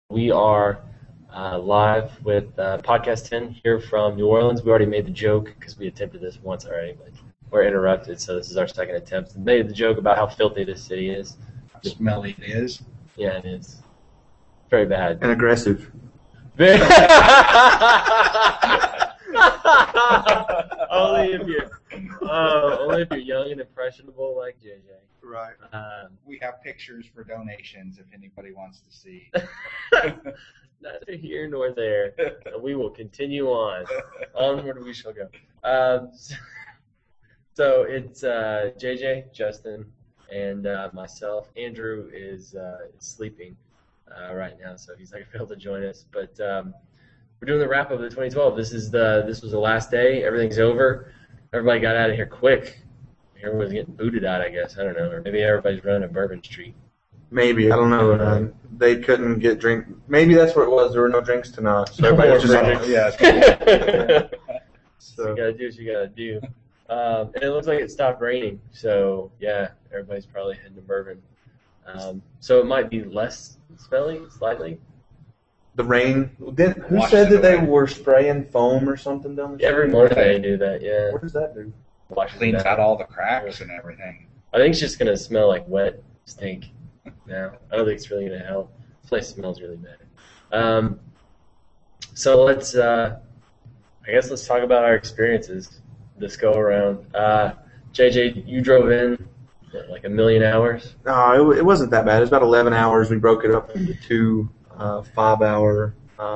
We are live with Podcast 10 here from New Orleans. We already made the joke because we attempted this once already, but we're interrupted, so this is our second attempt. We made the joke about how filthy this city is. How smelly it is. Yeah, it is. Very bad. And aggressive. only if you're young and impressionable like JJ. Right. We have pictures for donations if anybody wants to see. Neither here nor there. We will continue on. Onward we shall go. So it's JJ, Justin, and myself. Andrew is sleeping right now, so he's not gonna be able to join us. But we're doing the wrap up of the 2012. This was the last day. Everything's over. Everybody got out of here quick. Everyone's getting booted out, I guess. I don't know. Or maybe everybody's running a Bourbon Street. Maybe. I don't know. They couldn't get drink. Maybe that's what it was. There were no drinks tonight. So everybody was just Yeah. So You gotta do what you gotta do. And it looks like it stopped raining. So, yeah, everybody's probably heading to Bourbon. So it might be less smelly, slightly. the rain. Who Washes said that it they away. were spraying foam or something down the Every street? morning they do that, yeah. What does that do? Washes it Cleans out. out all the cracks and everything. I think it's just gonna smell like wet stink now. I don't think it's really gonna help. This place smells really bad. So let's talk about our experiences this go around. JJ, you drove in what, like a million hours. No, it wasn't that bad. It was about 11 hours. We broke it up into two 5-hour,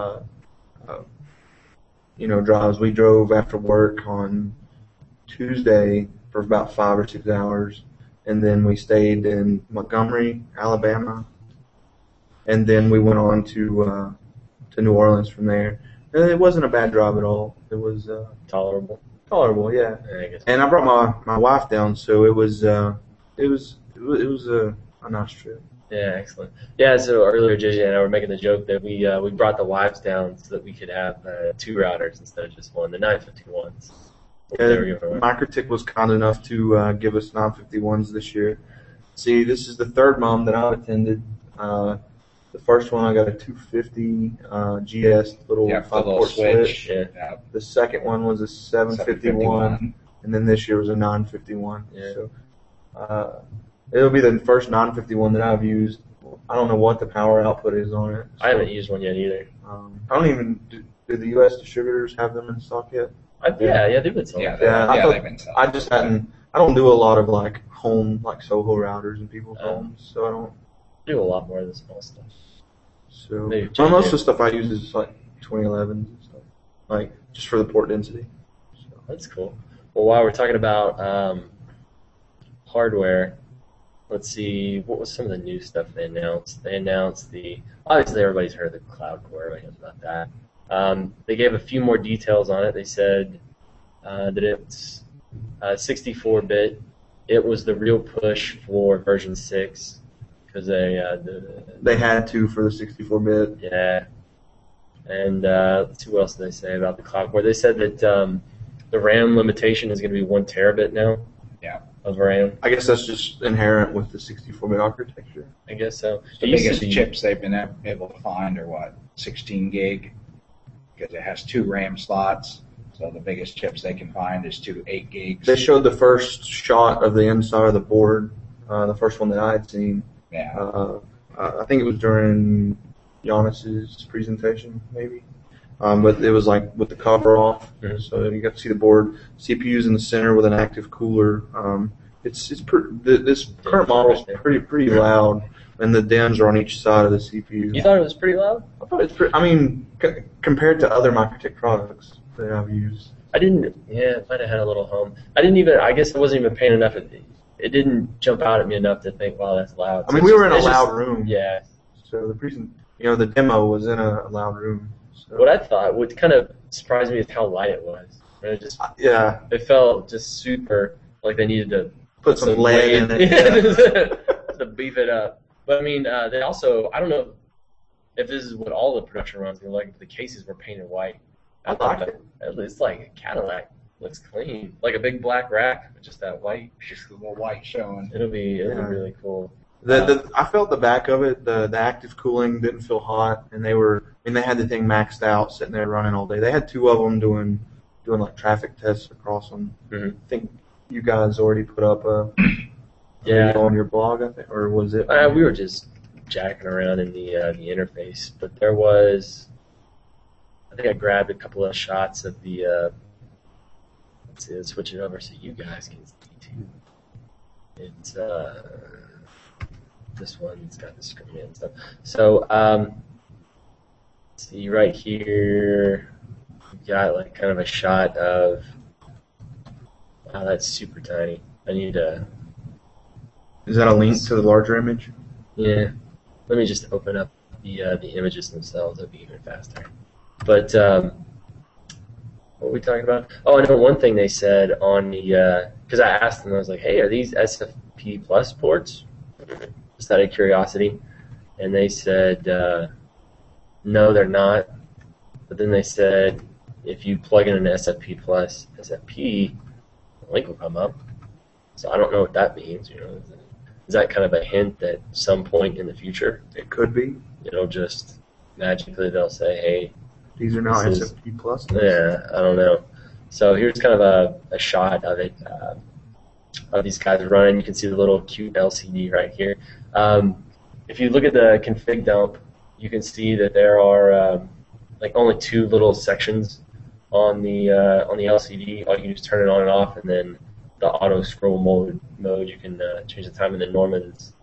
drives. We drove after work on Tuesday for about 5 or 6 hours, and then we stayed in Montgomery, Alabama, and then we went on to New Orleans from there. And it wasn't a bad drive at all. It was Tolerable. tolerable, yeah. I guess. And I brought my wife down, so it was a nice trip. Yeah, excellent. Yeah, so earlier JJ and I were making the joke that we brought the wives down so that we could have two routers instead of just one, the 951s. They were giving away. Microtik was kind enough to give us 951s this year. See, this is the third mom that I've attended. The first one I got a 250 GS little Yeah, the 5-port little switch. Yeah. Yeah. The second one was a 751, and then this year was a 951. Yeah. So it'll be the first 951 that I've used. I don't know what the power output is on it. I haven't used one yet either. I don't even do the U.S. distributors have them in stock yet? Yeah, they've been selling. Yeah, I thought- they've been selling. I just hadn't. I don't do a lot of like home, like Soho routers in people's Oh. homes, so I don't. Do a lot more of the small stuff. So Maybe most JJ. of the stuff I use is like 2011s and stuff, like just for the port density. So. That's cool. Well, while we're talking about hardware, let's see, what was some of the new stuff they announced? They announced obviously everybody's heard of the Cloud Core, everybody knows about that. They gave a few more details on it. They said that it's 64-bit. It was the real push for version 6 because They had to for the 64-bit. yeah. And let's see what else did they say about the Cloud Core. They said that the RAM limitation is going to be 1 terabit now. Yeah. Of RAM. I guess that's just inherent with the 64-bit architecture. I guess so. The It used to biggest be- chips they've been able to find are what, 16 gig? Because it has 2 RAM slots. So the biggest chips they can find is 2 8 gigs. They showed the first shot of the inside of the board, the first one that I had seen. Yeah. I think it was during Giannis's presentation, maybe. But it was like with the cover off, Mhm. so you got to see the board. CPU's in the center with an active cooler. This current model is pretty loud, and the DIMMs are on each side of the CPU. You thought it was pretty loud? I thought it's pretty. I mean, compared to other Microtik products that I've used. I didn't. Yeah, it might have had a little hum. I guess I wasn't even paying enough. It didn't jump out at me enough to think, wow, that's loud. I mean, we were in a loud room. Yeah. So the demo was in a loud room. So. What kind of surprised me is how light it was. Yeah. It felt just super like they needed to Put some lead in it. Yeah. To beef it up. But I mean, they also, I don't know if this is what all the production runs were like, if the cases were painted white. I like it. It's like a Cadillac. Looks clean. Like a big black rack with just that white. Just a little white showing. It'll be really cool. I felt the back of it. The active cooling didn't feel hot, and they had the thing maxed out, sitting there running all day. They had 2 of them doing like traffic tests across them. Mhm. I think you guys already put up a video on your blog, I think, or was it? We were just jacking around in the interface, but there was. I think I grabbed a couple of shots of the. Let's see, let's switch it over so you guys can see too. It's this one's got the screen and stuff. So see right here, we've got like kind of a shot of. Wow, that's super tiny. I need to. Is that a link to the larger image? Yeah. Let me just open up the images themselves. That'd be even faster. But what were we talking about? Oh, I know one thing they said on the because I asked them, I was like, "Hey, are these SFP Plus ports?" Just out of curiosity, and they said, "No, they're not." But then they said, if you plug in an SFP Plus SFP, the link will come up. So I don't know what that means. You know, is that kind of a hint that some point in the future, It could be. it'll just magically they'll say, "Hey, These are now This is- SFP Plus. yeah, I don't know." So here's kind of a shot of it, of these guys running. You can see the little cute LCD right here. If you look at the config dump, you can see that there are like only 2 little sections on the LCD. All you can do is turn it on and off, and then the auto scroll mode you can change the time. And then Norman's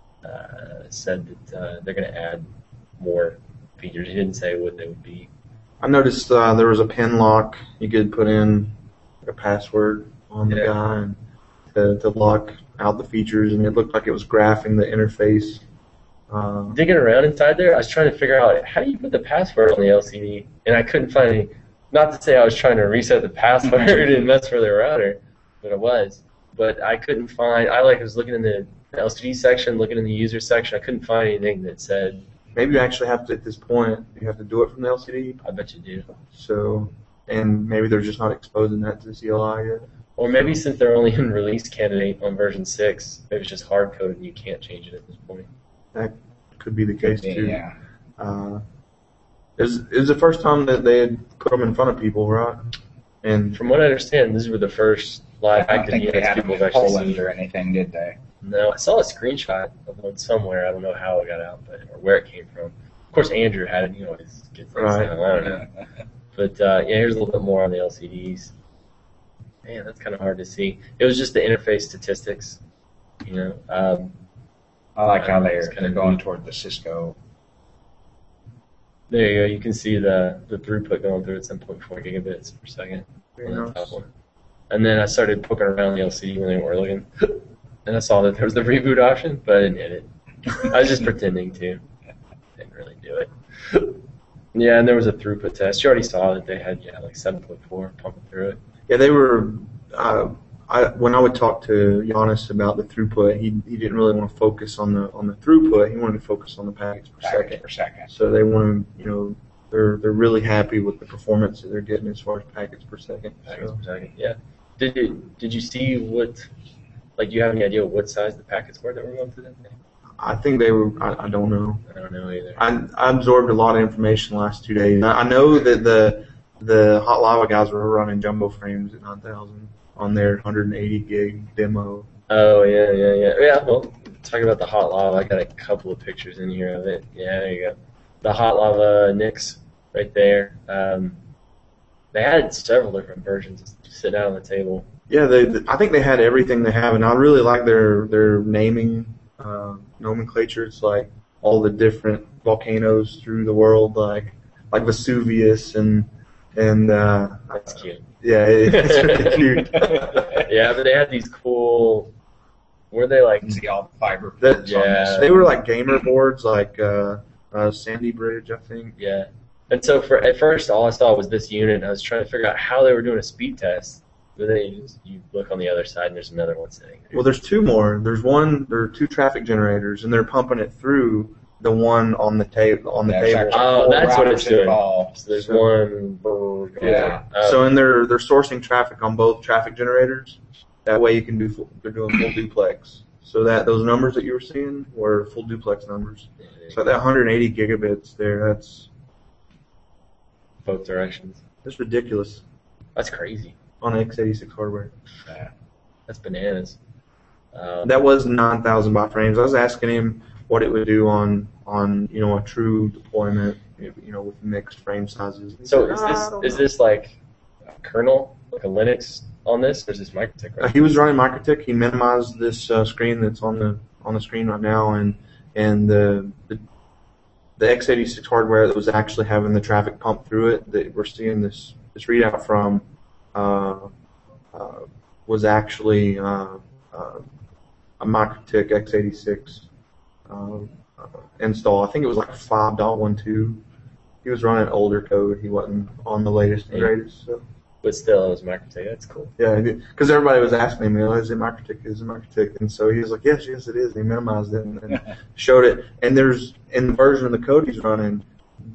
said that they're going to add more features. He didn't say what they would be. I noticed there was a pin lock. You could put in a password on the guy and to lock out the features, and it looked like it was graphing the interface. Digging around inside there, I was trying to figure out how do you put the password on the LCD, and I couldn't find any. Not to say I was trying to reset the password and mess with the router, but it was. But I couldn't find. I was looking in the LCD section, looking in the user section. I couldn't find anything that said. Maybe you actually have to, at this point, you have to do it from the LCD. I bet you do. So, and maybe they're just not exposing that to the CLI yet. Or maybe since they're only in release candidate on version 6, maybe it's just hard coded and you can't change it at this point. That could be the case too. Yeah. It was the first time that they had put them in front of people, right? And From what I understand, these were the first live I don't active think they units had them people in have actually Poland seen. or anything, did they? No, I saw a screenshot of one somewhere. I don't know how it got out, or where it came from. Of course, Andrew had it. You know, his gets things Right. down. I don't know. But yeah, here's a little bit more on the LCDs. Man, that's kind of hard to see. It was just the interface statistics. You know, I like how It's they're kinda going neat. toward the Cisco. there you go. You can see the throughput going through at 7.4 gigabits per second very on the nice. top one. And then I started poking around the LCD when they weren't looking, and I saw that there was the reboot option, but I didn't hit it. I was just pretending to. Didn't really do it. Yeah, and there was a throughput test. You already saw that they had like 7.4 pumping through it. Yeah, they were. When I would talk to Giannis about the throughput, he didn't really want to focus on the throughput. He wanted to focus on the packets per second. Per second. So they want to, they're really happy with the performance that they're getting as far as packets per second. Packets So, per second. Yeah. Did you see what? Like, do you have any idea what size the packets were that were going through that thing? I think they were. I don't know. I don't know either. I absorbed a lot of information the last 2 days. I know that the Hot Lava guys were running jumbo frames at 9,000 on their 180 gig demo. Oh yeah. Well, talking about the Hot Lava, I got a couple of pictures in here of it. Yeah, there you go. The Hot Lava NICs right there. They had several different versions just sitting out on the table. Yeah, I think they had everything they have, and I really like their naming nomenclature. It's like all the different volcanoes through the world, like Vesuvius and That's cute. yeah, it's really cute. Yeah, but they had these cool. Were they like? See all the fiber That- ports on yeah. this. They were like gamer boards, like Sandy Bridge, I think. Yeah. And so at first, all I saw was this unit, and I was trying to figure out how they were doing a speed test. But then you look on the other side, and there's another one sitting there. Well, there's 2 more. There are 2 traffic generators, and they're pumping it through the one on the table. There's table. actually Oh, 4 that's what it's routers doing. involved. So there's one. Going Yeah. through. So and they're sourcing traffic on both traffic generators. That way you can they're doing full duplex. So those numbers that you were seeing were full duplex numbers. So that 180 gigabits there, that's both directions. ridiculous That's crazy. on x86 hardware. Yeah. That's bananas. That was 9,000 baud frames. I was asking him what it would do on a true deployment, with mixed frame sizes. He So said, "I don't is know." this like a kernel, like a Linux on this, or is this MikroTik? Right? He was running MikroTik. He minimized this screen that's on the screen right now, and the x86 hardware that was actually having the traffic pump through it that we're seeing this readout from was actually a MikroTik x86 install. I think it was like 5.12. He was running older code. He wasn't on the latest and greatest. So. But still, it was MikroTik. That's cool. Yeah, because everybody was asking me, is it MikroTik? Is it MikroTik? And so he was like, yes, it is. And he minimized it and showed it. And there's, in the version of the code he's running,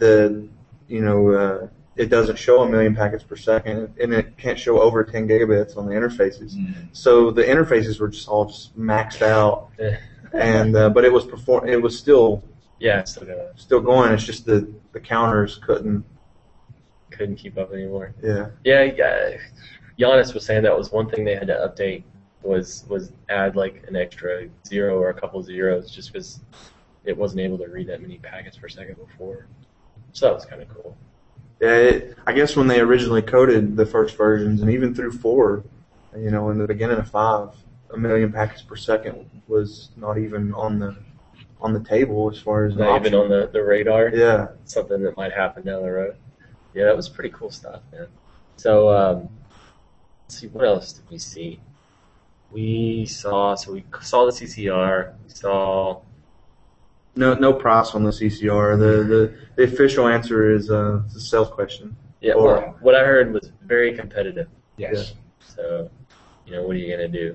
it doesn't show 1 million packets per second, and it can't show over 10 gigabits on the interfaces. Mm. So the interfaces were just all maxed out, Yeah. and but it was still Yeah, it's still gonna. still going. It's just the counters couldn't. Couldn't keep up anymore. Yeah. Yeah, Giannis was saying that was one thing they had to update was add like an extra zero or a couple zeros just because it wasn't able to read that many packets per second before. So that was kind of cool. Yeah, I guess when they originally coded the first versions, and even through 4, in the beginning of 5, 1 million packets per second was not even on the table as far as an Not even option. on the radar. Yeah. Something that might happen down the road. Yeah, that was pretty cool stuff, man. So let's see, what else did we see? We saw the CCR. We saw. No price on the CCR. The official answer is it's a sales question. Yeah, Or- well, what I heard was very competitive. Yes. So, what are you gonna do,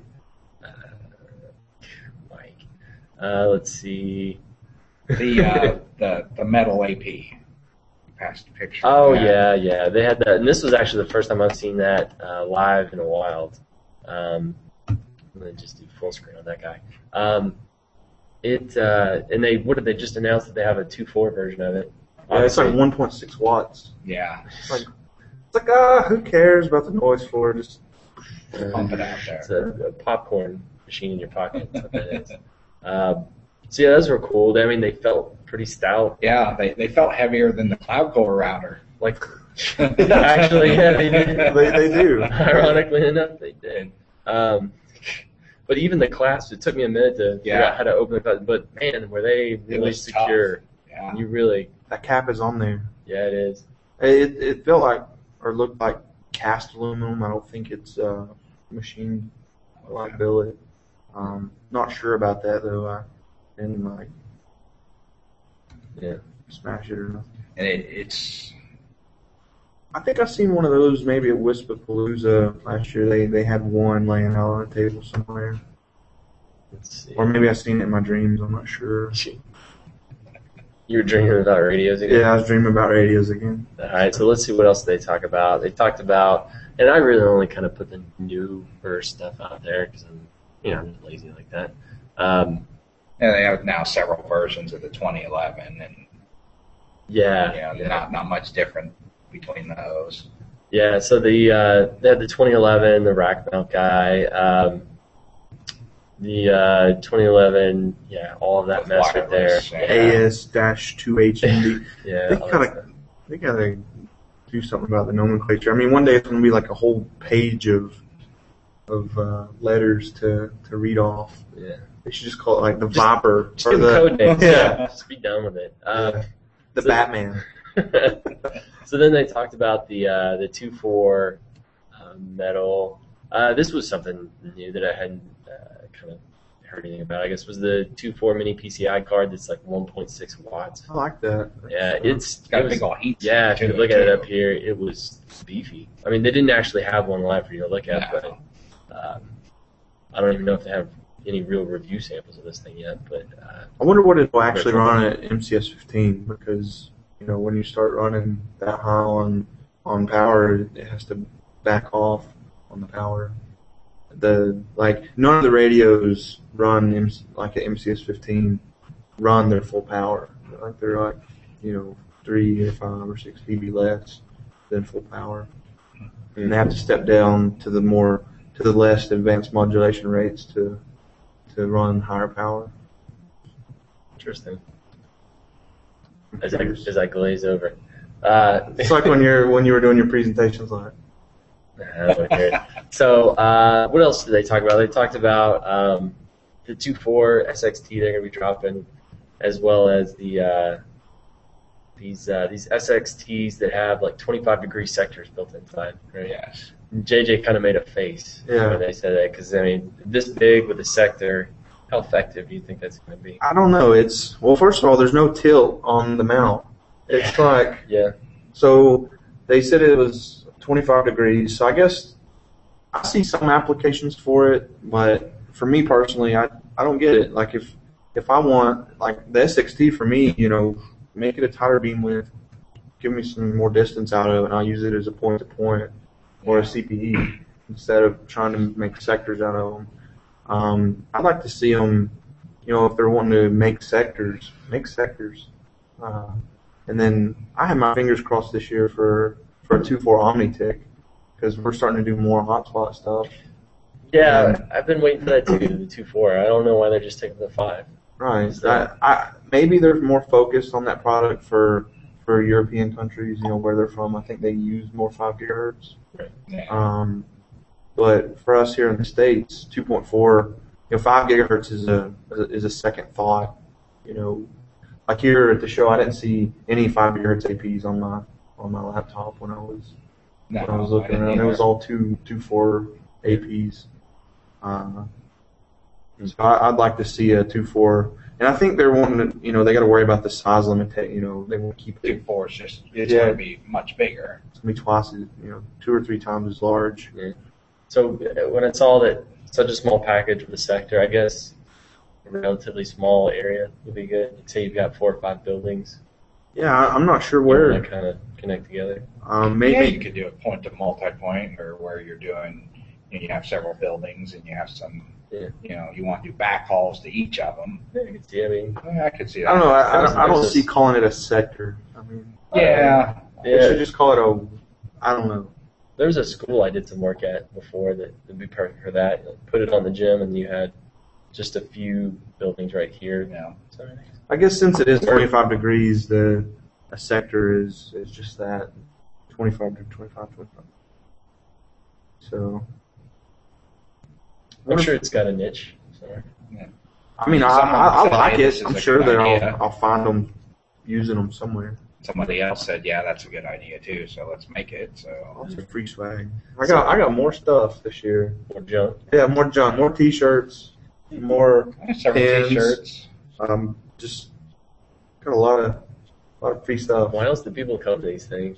Mike? Let's see. The metal AP. You passed a picture. Oh of that. yeah, they had that, and this was actually the first time I've seen that live in a while. I'm gonna just do full screen on that guy. And they just announced that they have a 2.4 version of it. Yeah, it's like 1.6 watts. Yeah. It's like who cares about the noise floor? Just Pump it out there. It's a popcorn machine in your pocket. That's what that is. So yeah, those were cool. I mean, they felt pretty stout. Yeah, they felt heavier than the Cloud Core router. Like, actually, yeah, they did. they do. Ironically enough, they did. But even the clasps, it took me a minute to figure out how to open the clasp. But man, were they really was secure? tough. Yeah. You really, That cap is on there. yeah, it is. It felt like or looked like cast aluminum. I don't think it's machine like billet. Not sure about that though. I didn't smash it or nothing. And it's I think I seen one of those maybe at Wispapalooza last year. They had one laying out on a table somewhere, Let's see. or maybe I seen it in my dreams. I'm not sure. You were dreaming about radios again? Yeah, I was dreaming about radios again. All right, so let's see what else they talk about. They talked about, and I really only kind of put the newer stuff out there because I'm lazy like that. and they have now several versions of the 2011, and Yeah. not much different between those. Yeah, so they had the 2011, the rack mount guy, the 2011, all of that With mess right there. wireless, yeah. AS-2HMD. Yeah, all that stuff. They gotta do something about the nomenclature. I mean, one day it's gonna be like a whole page of letters to read off. Yeah. They should just call it like the Viper Just give them code names. Yeah. Just be done with it. The so- Batman. So then they talked about the 2.4 metal. This was something new that I hadn't kind of heard anything about. I guess was the 2.4 mini PCI card that's like 1.6 watts. I like that. Yeah, It's got a big old heat. Yeah, if you to look at it too. up here, it was beefy. I mean, they didn't actually have one live for you to look at, No. but I don't even know if they have any real review samples of this thing yet. But I wonder what it will actually run at MCS 15 because when you start running that high on power, it has to back off on the power. none of the radios run like an MCS 15 run their full power. Like they're like 3 or 5 or 6 dB less than full power, and they have to step down to the less advanced modulation rates to run higher power. Interesting. As I glaze over. It's like when you were doing your presentations on it. So what else did they talk about? They talked about the 2.4 SXT they're going to be dropping, as well as the these SXTs that have like 25-degree sectors built inside. Right? Yes. JJ kind of made a face when they said that, because I mean, this big with a sector, how effective do you think that's going to be? I don't know. First of all, there's no tilt on the mount. It's like So they said it was 25 degrees. So I guess I see some applications for it, but for me personally, I don't get it. Like if I want like the SXT for me, make it a tighter beam width, give me some more distance out of it, and I'll use it as a point-to-point or a CPE instead of trying to make sectors out of them. I'd like to see them, if they're wanting to make sectors. And then I have my fingers crossed this year for a 2.4 OmniTick, because we're starting to do more hotspot stuff. Yeah, I've been waiting for that too, the 2.4. I don't know why they're just taking the 5. Right. Maybe they're more focused on that product for European countries, where they're from. I think they use more 5 gigahertz. Right. Yeah. But for us here in the States, 2.4, 5 gigahertz is a second thought. Like here at the show, I didn't see any 5 gigahertz APs on my laptop when I was looking around. It was all 2.4 APs. So I'd like to see a 2.4, and I think they're wanting to, they got to worry about the size limit. They want to keep it. 2.4 is just going to be much bigger. It's going to be twice as 2 or 3 times as large. Yeah. So when it's all that such a small package with a sector, I guess a relatively small area would be good. Like say you've got 4 or 5 buildings. Yeah, I'm not sure where. They kind of connect together. Maybe you could do a point to multi-point, or where you're doing, you have several buildings and you have some. Yeah. You want to do backhauls to each of them. Yeah, I can see. I mean, I could see that. I don't know. I don't see calling it a sector. I mean, they should just call it I don't know. There was a school I did some work at before that would be perfect for that. Like, put it on the gym, and you had just a few buildings right here. Yeah. So, I guess since it is 25 degrees, a sector is just that, 25 to 25. So. I'm sure it's got a niche somewhere. Yeah. I mean, I like it. I'm sure that I'll find them using them somewhere. Somebody else said, "Yeah, that's a good idea too." So let's make it. So lots of free swag. I got more stuff this year. More junk. Yeah, more junk, more T-shirts, more several pins. T-shirts. Just got a lot of free stuff. Why else do people come to these things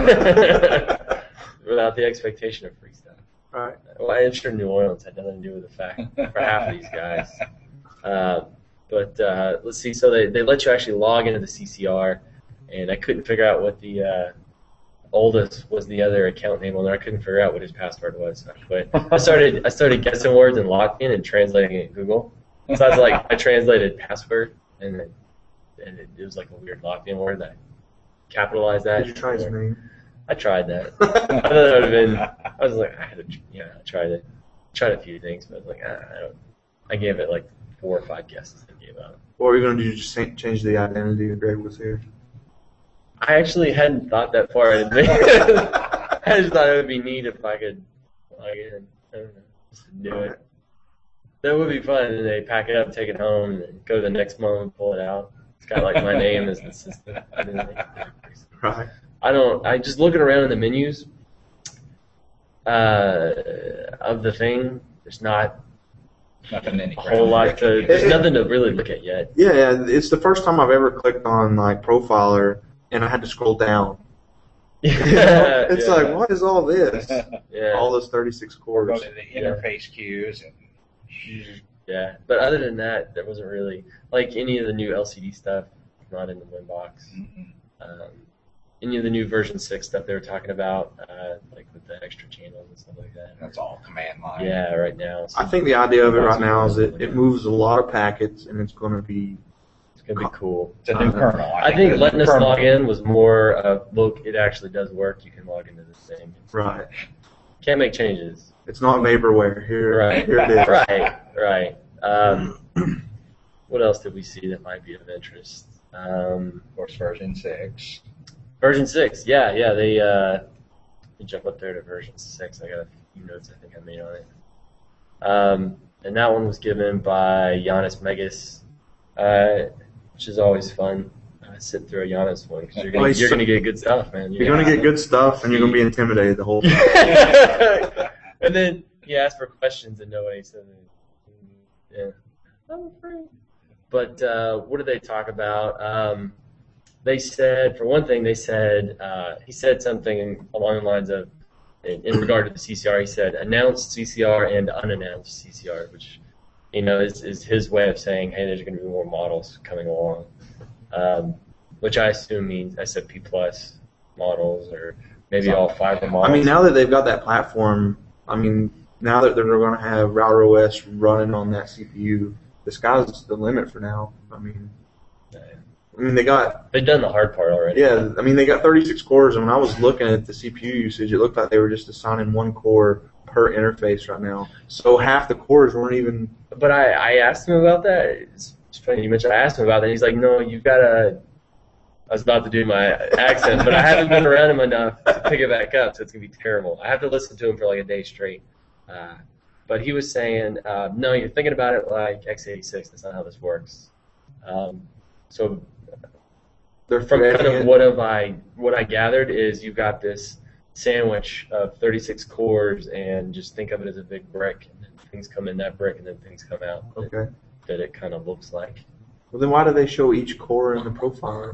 without the expectation of free stuff? Right. Well, I'm sure New Orleans had nothing to do with the fact for half of these guys. But let's see. So they let you actually log into the CCR, and I couldn't figure out what the oldest was the other account name on there. I couldn't figure out what his password was, so I quit. I started guessing words in Latvian and translating it in Google. So I translated password, and it was like a weird Latvian word that I capitalized that. Did you try his name? I tried that. I thought that would have been. I was like, I tried it. Tried a few things, but I was like, I don't. I gave it like 4 or 5 guesses and gave up. What were you going to do? Just change the identity if Greg was here? I actually hadn't thought that far in advance. I just thought it would be neat if I could log in. I don't know, just do it. That would be fun. And they pack it up, take it home, and go to the next month and pull it out. It's got like my name as the system. Right. I just looking around in the menus of the thing. There's not nothing a whole lot to. There's nothing to really look at yet. Yeah, it's the first time I've ever clicked on like Profiler and I had to scroll down. It's like, what is all this? Yeah. All those 36 cores. Go to the interface queues and. Yeah, but other than that, there wasn't really like any of the new LCD stuff. Not in the Winbox. Mm-hmm. any of the new version 6 stuff they were talking about, like with the extra channels and stuff like that. That's all command line. Yeah, right now. So I think the idea of it right now is that it moves a lot of packets, and it's going to be. it's going to be cool. It's a new kernel. I think the letting new us kernel- log in was more of, look, it actually does work. You can log into this thing. Right. Can't make changes. It's not vaporware. Here Right. it is. Right. What else did we see that might be of interest? Of course, version 6. Version 6, yeah. They let me jump up there to version 6. I got a few notes I think I made on it. And that one was given by Giannis Megas, which is always fun. Sit through a Giannis one because you're Well, gonna get good stuff, man. You're going to get good stuff, and you're going to be intimidated the whole time. And then he asked for questions and nobody said anything. Yeah, I'm afraid. But what did they talk about? They said, for one thing, he said something along the lines of, in regard to the CCR, he said announced CCR and unannounced CCR, which is his way of saying, hey, there's going to be more models coming along, which I assume means SP Plus models or maybe all fiber models. I mean, now that they've got that platform, now that they're going to have Router OS running on that CPU, the sky's the limit for now. They've done the hard part already. Yeah, they got 36 cores, and when I was looking at the CPU usage, it looked like they were just assigning one core per interface right now. So half the cores weren't even. But I asked him about that. It's funny you mentioned I asked him about that. He's like, no, you've got to. I was about to do my accent, but I haven't been around him enough to pick it back up, so it's going to be terrible. I have to listen to him for like a day straight. But he was saying, no, you're thinking about it like x86. That's not how this works. So They're from kind of it. what I gathered is you've got this sandwich of 36 cores, and just think of it as a big brick. And then things come in that brick, and then things come out. Okay. That it kind of looks like. Well, then why do they show each core in the profile?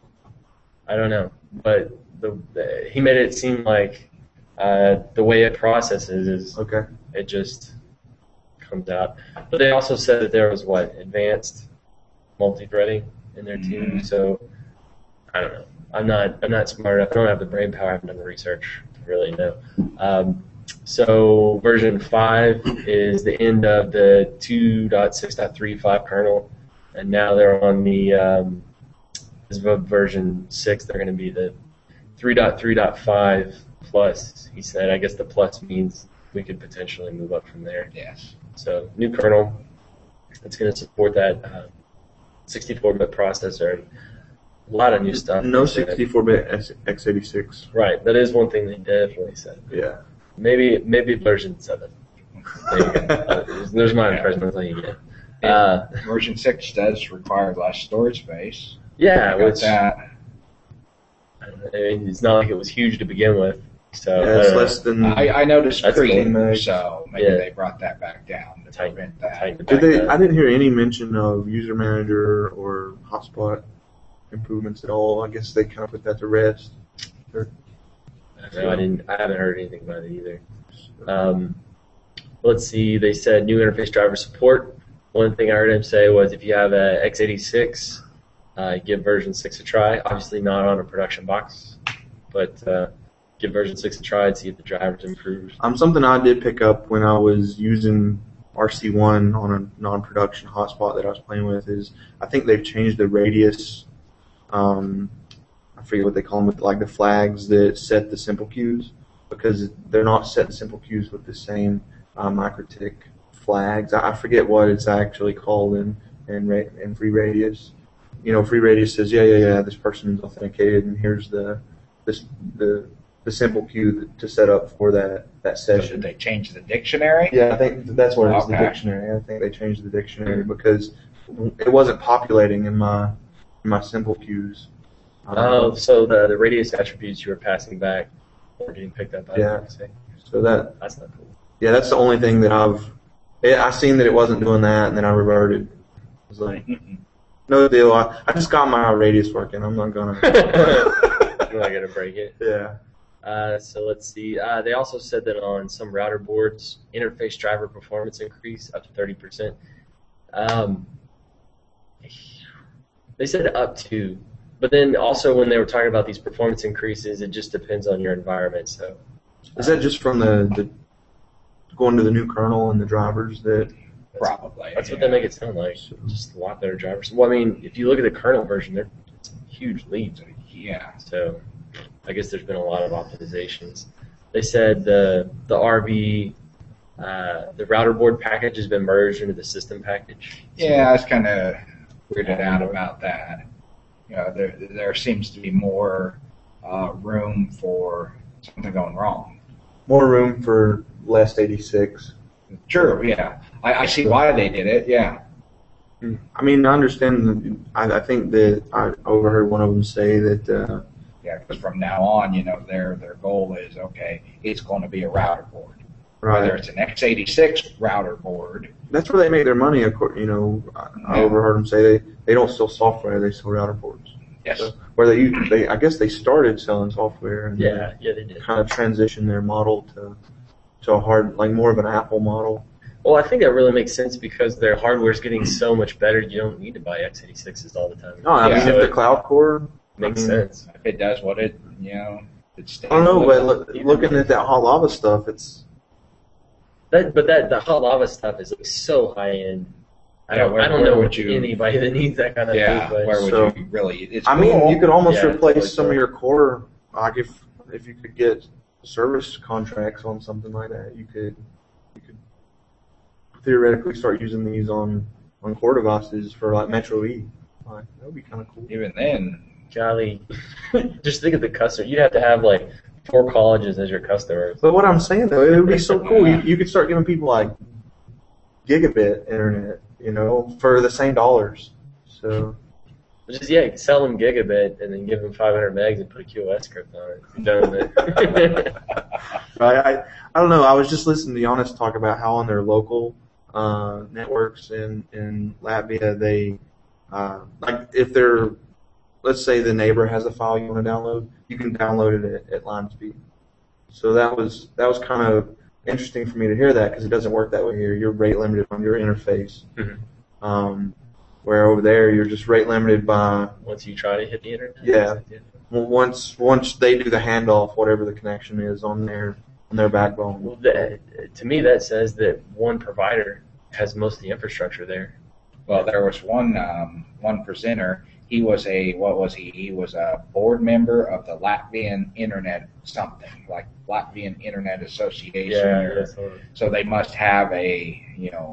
I don't know, but he made it seem like the way it processes is Okay. it just comes out. But they also said that there was advanced multi-threading in their team. So I don't know. I'm not smart enough. I don't have the brain power. I haven't done the research to really know. So version 5 is the end of the 2.6.35 kernel, and now they're on the version 6. They're going to be the 3.3.5 plus. He said, I guess the plus means we could potentially move up from there. Yes. So new kernel. It's going to support that 64-bit processor. A lot of new stuff. No 64-bit x86. Right. That is one thing they definitely said. Yeah. Maybe version 7. There you go. There's my impression. That's all you get. Version 6 does require less storage space. Yeah, Got which that. it's not like it was huge to begin with. So Yeah, it's less than. I noticed That's creep, cool. so maybe Yeah. they brought that back down to prevent that. Did they? I didn't hear any mention of user manager or hotspot improvements at all. I guess they kind of put that to rest. No, I haven't heard anything about it either. Let's see. They said new interface driver support. One thing I heard him say was if you have a x86, give version 6 a try. Obviously not on a production box, but give version 6 a try and see if the drivers improve. Something I did pick up when I was using RC1 on a non-production hotspot that I was playing with is I think they've changed the radius. I forget what they call them, with like the flags that set the simple queues, because they're not setting simple queues with the same MikroTik flags. I forget what it's actually called in FreeRadius. FreeRadius says, yeah, this person's authenticated, and here's the simple queue to set up for that So session. did they change the dictionary? Yeah, I think that's what it is, the Okay. dictionary. I think they changed the dictionary because it wasn't populating in my simple queues. Oh, so the radius attributes you were passing back were getting picked up by Yeah. the say. So That's not cool. yeah, that's the only thing that I seen that it wasn't doing that, and then I reverted. I was like, no deal. I just got my radius working. I'm not gonna. I'm not gonna break it. Yeah. So let's see. They also said that on some router boards, interface driver performance increase up to 30%. They said up to, But then also when they were talking about these performance increases, it just depends on your environment. So Is that just from the going to the new kernel and the drivers that? Probably. that's what they make it sound like. Just a lot better drivers. Well, I mean, if you look at the kernel version, it's a huge leap. Yeah. So I guess there's been a lot of optimizations. They said the RV, the router board package has been merged into the system package. Yeah, I was kind of weirded out about that. You know, there seems to be more room for something going wrong. More room for less 86. Sure, yeah. I see why they did it, yeah. I mean, I understand. I think that I overheard one of them say that. Yeah, because from now on, you know, their goal is, okay, it's going to be a router board. Whether Right. it's an x86 router board. That's where they make their money. You know, I overheard them say they don't sell software; they sell router boards. Yes. So, where they I guess they started selling software and Yeah, they did. kind of transitioned their model to a hard, like more of an Apple model. Well, I think that really makes sense because their hardware is getting so much better. You don't need to buy x86s all the time. No, I mean Yeah. if the cloud core Makes I mean, sense. If it does what it, you know, it's. I don't know, but looking at that hot lava stuff, it's But the hot lava stuff is like so high end. I Yeah, don't where know would you- anybody that needs that kind of Yeah, thing. where would So- you really? It's I mean, cool. you could almost Yeah, replace totally some cool. of your core. Like if you could get service contracts on something like that, you could theoretically start using these on core devices for like Metro E. Like that would be kind of cool. Even then, Golly, just think of the customer. You'd have to have like 4 colleges as your customers. But what I'm saying though, it would be so cool. You could start giving people like gigabit internet, you know, for the same dollars. So Just sell them gigabit and then give them 500 megs and put a QoS script on it. You're done with it. I don't know. I was just listening to Giannis talk about how on their local networks in Latvia they like if they're, let's say the neighbor has a file you want to download, you can download it at line speed. So that was kind of interesting for me to hear that because it doesn't work that way here. You're rate limited on your interface, where over there you're just rate limited by Once you try to hit the internet. Yeah. once they do the handoff, whatever the connection is on their backbone. Well, to me, that says that one provider has most of the infrastructure there. well, there was one presenter. He was a He was a board member of the Latvian Internet something, like Latvian Internet Association. or- So they must have a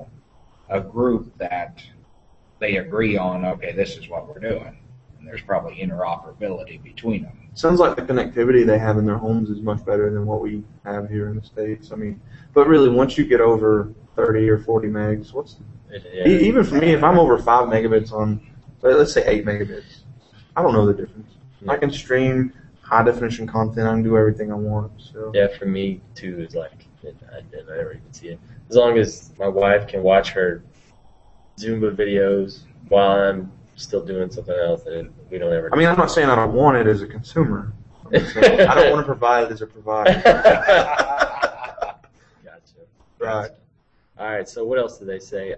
group that they agree on. Okay, this is what we're doing, and there's probably interoperability between them. Sounds like the connectivity they have in their homes is much better than what we have here in the States. I mean, but really, once you get over 30 or 40 megs, even for me, if I'm over 5 megabits on, let's say 8 megabits, I don't know the difference. Yeah. I can stream high definition content. I can do everything I want. So Yeah, for me too is like I never even see it. As long as my wife can watch her Zumba videos while I'm still doing something else, then we don't ever. I mean, I'm not saying I don't want it as a consumer. I'm just saying I don't want to provide it as a provider. Gotcha. Right. All right. So what else did they say?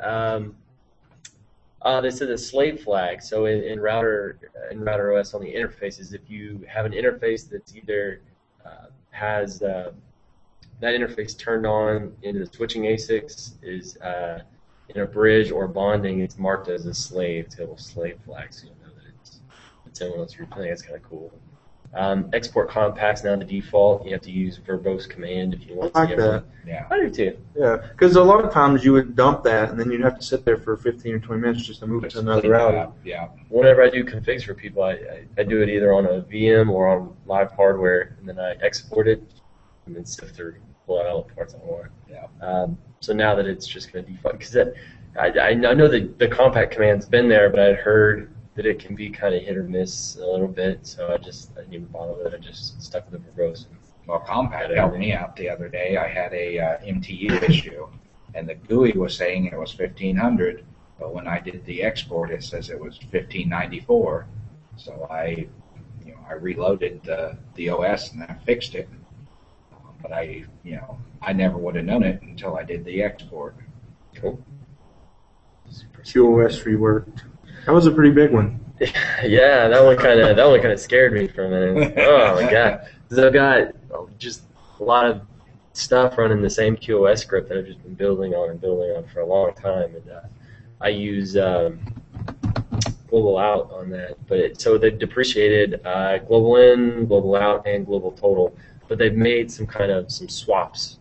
They said the slave flag. So in router OS on the interfaces, if you have an interface that's either has that interface turned on into the switching ASICs is in a bridge or bonding, it's marked as a slave. It's got a little slave flag, so you'll know that it's in one of those. I think that's kind of cool. Export compacts now the default. You have to use verbose command if you want I to. like that. Yeah. I do too. Yeah, because a lot of times you would dump that and then you'd have to sit there for 15 or 20 minutes just to move it to another router. Yeah. Whenever I do configs for people, I do it either on a VM or on live hardware, and then I export it and then sift through, pull out all the parts I want. Yeah. So now that it's just going to default, because I know that the compact command's been there, but I'd heard that it can be kind of hit or miss a little bit, so I didn't even bother with it. I just stuck with the verbose. Well, Compact helped me out the other day. I had a MTU issue, and the GUI was saying it was 1500, but when I did the export, it says it was 1594. So I reloaded the OS and I fixed it. But I never would have known it until I did the export. Cool. QoS reworked. That was a pretty big one. Yeah, that one kind of scared me for a minute. Oh my god, because I've got just a lot of stuff running the same QoS script that I've just been building on for a long time, and I use global out on that. But so they've depreciated global in, global out, and global total, but they've made some swaps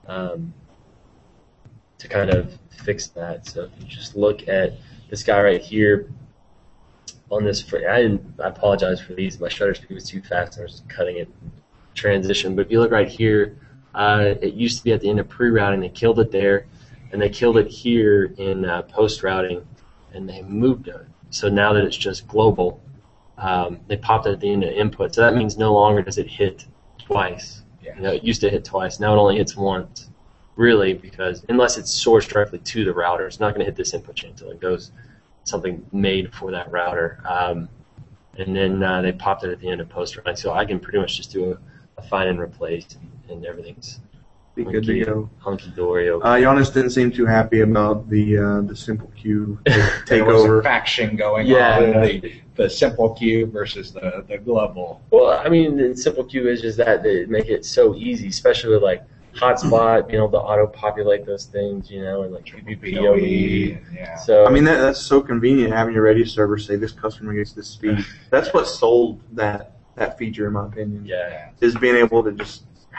to kind of fix that. So if you just look at this guy right here. On this, I apologize for these. My shutter speed was too fast, and I was just cutting it transition. But if you look right here, it used to be at the end of pre-routing. They killed it there, and they killed it here in post-routing, and they moved it. So now that it's just global, they popped it at the end of input. So that means no longer does it hit twice. Yes. It used to hit twice. Now it only hits once, really, because unless it's sourced directly to the router, it's not going to hit this input chain until it goes something made for that router, and then they popped it at the end of post routing, so I can pretty much just do a find and replace, and everything's Be good to go. hunky dory. Jonas didn't seem too happy about the simple queue There was a takeover. faction going Yeah. on, the simple queue versus the global. Well, I mean, the simple queue is just that they make it so easy, especially with like hotspot, being able to auto-populate those things, and like PPPoE. Yeah. So I mean, that's so convenient having your ready server say this customer gets this speed. That's what sold that feature, in my opinion. yeah, Is being able to just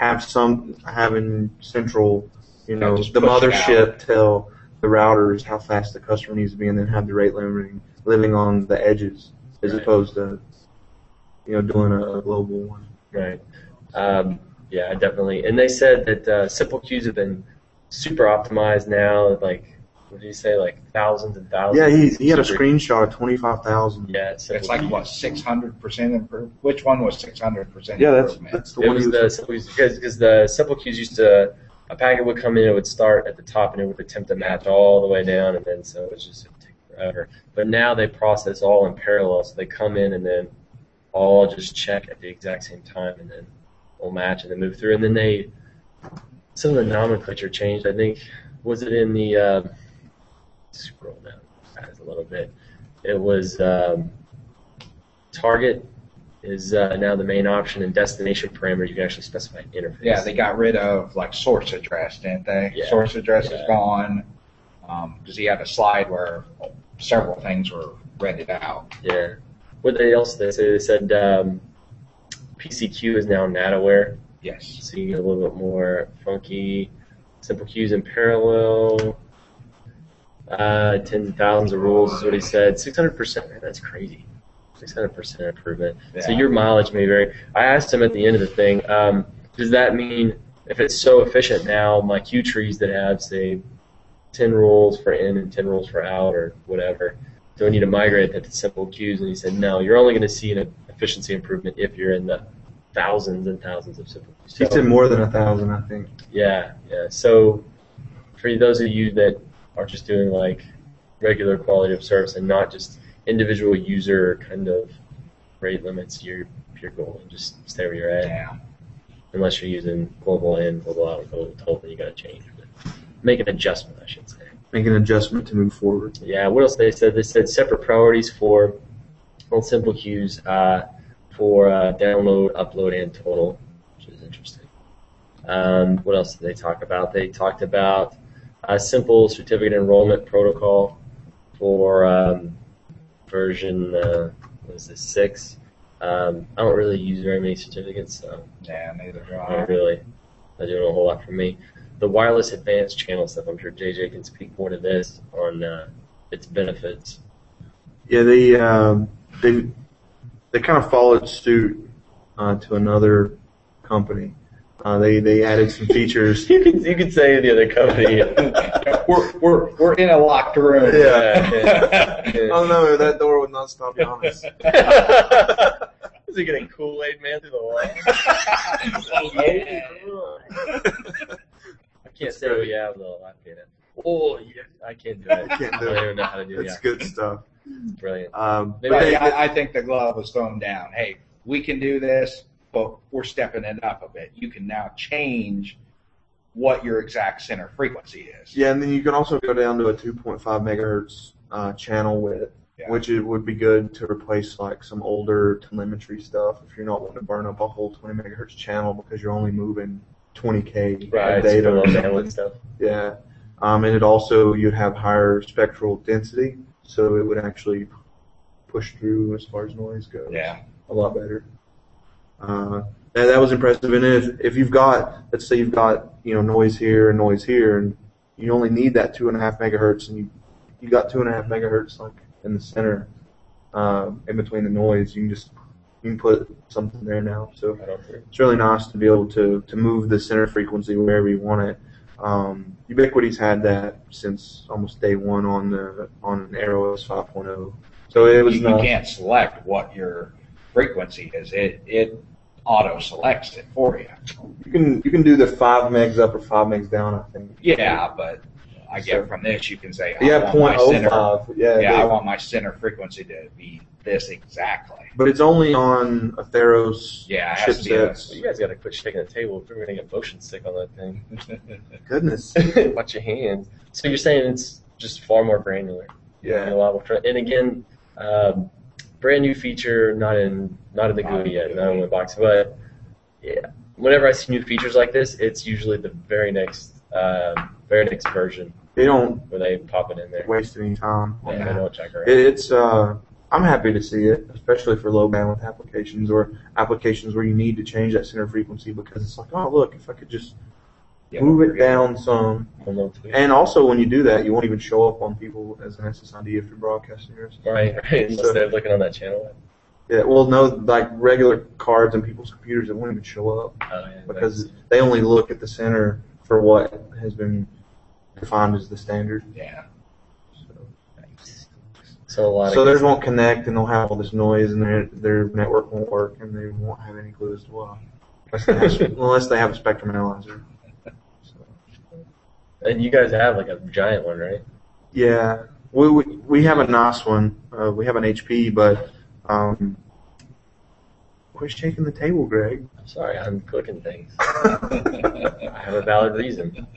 having central, Yeah, just the push it mothership tell the routers how fast the customer needs to be, and then have the rate limiting living on the edges as Right. opposed to, doing a global one. right. Yeah, definitely. And they said that simple queues have been super optimized now. Like, what did he say? Like thousands and thousands. Yeah, he had a Super- screenshot of 25,000. Yeah, It's simple like, queues. what, 600% improvement? Which one was 600% Yeah, improvement? that's the It one. was he the was, simple queues because the simple queues used to a packet would come in, it would start at the top, and it would attempt to match all the way down, and then so it was just it would take forever. But now they process all in parallel, so they come in and then all just check at the exact same time, and then will match and then move through. And then some of the nomenclature changed. I think, was it in the, scroll down a little bit. It was target is now the main option, and destination parameter you can actually specify an interface. Yeah, they got rid of like source address, didn't they? Yeah. Source address Yeah. is gone. Because he had a slide where several things were read out. Yeah. What they say? They said PCQ is now NAT aware, Yes. so you get a little bit more funky. Simple queues in parallel. Tens of thousands of rules is what he said. 600%. Man, that's crazy. 600% improvement. So Yeah. your mileage may vary. I asked him at the end of the thing, does that mean if it's so efficient now, my queue trees that have, say, 10 rules for in and 10 rules for out or whatever, do I need to migrate that to simple queues? And he said, no, you're only going to see an efficiency improvement if you're in the thousands and thousands of simple queues. he said more than 1,000, I think. Yeah. So for those of you that are just doing like regular quality of service and not just individual user kind of rate limits, you're golden. Just stay where you're at. Yeah. Unless you're using global in, global out, global total, then you got to change. But make an adjustment, I should say. Make an adjustment to move forward. Yeah. What else they said? They said separate priorities for on simple queues for download, upload, and total, which is interesting. What else did they talk about? They talked about a simple certificate enrollment protocol for version, what is this, 6. I don't really use very many certificates, so Yeah, neither do not I. really. Not doing a whole lot for me. The wireless advanced channel stuff, I'm sure JJ can speak more to this on its benefits. Yeah, they kind of followed suit to another company. They added some features. You could say the other company. We're in a locked room. Yeah. Oh no, that door would not stop Giannis. Is he getting Kool-Aid man through the wall? I can't say oh yeah though. I can't. Oh yeah, I can't do it. Can't do I it. don't even know how to do it. It's Yeah. good stuff. Brilliant. But Maybe But they- I think the glove was thrown down. Hey, we can do this, but we're stepping it up a bit. You can now change what your exact center frequency is. yeah, and then you can also go down to a 2.5 megahertz channel width, Yeah. which it would be good to replace like some older telemetry stuff if you're not wanting to burn up a whole 20 megahertz channel because you're only moving 20K Right, of data super low or bandwidth something. stuff. Yeah. And it also, you'd have higher spectral density, so it would actually push through as far as noise goes. Yeah. A lot better. That was impressive. And if you've got, let's say you've got, noise here and noise here, and you only need that 2.5 megahertz, and you got 2.5 megahertz like in the center, in between the noise, you can put something there now. So it's really nice to be able to move the center frequency wherever you want it. Ubiquity's had that since almost day one on an Aero S5.0. So it was you can't select what your frequency is. It auto selects it for you. You can do the 5 megs up or 5 megs down, I think. Yeah, but I get from this you can say yeah, 0.05. I want my center frequency to be this exactly. But it's only on a Theros chipsets. You guys got to quit shaking the table if we're going to get motion sick on that thing. Goodness. Watch your hands. So you're saying it's just far more granular. Yeah. And again, brand new feature, not in the GUI yet, not in the box. But yeah, whenever I see new features like this, it's usually the very next version. They don't where they pop it in there. Waste any time on that. They don't check around. It's I'm happy to see it, especially for low bandwidth applications or applications where you need to change that center frequency because it's like, oh look, if I could just move it down some. And also when you do that, you won't even show up on people as an SSID if you're broadcasting yours. Right. Unless they're looking on that channel. Yeah, well, no, like regular cards and people's computers, it won't even show up because they only look at the center for what has been defined as the standard. Yeah. So theirs won't connect, and they'll have all this noise, and their network won't work, and they won't have any clue as to why, unless they have a spectrum analyzer. And you guys have like a giant one, right? Yeah, we have a nice one. We have an HP, but quit shaking the table, Greg. I'm sorry, I'm clicking things. I have a valid reason.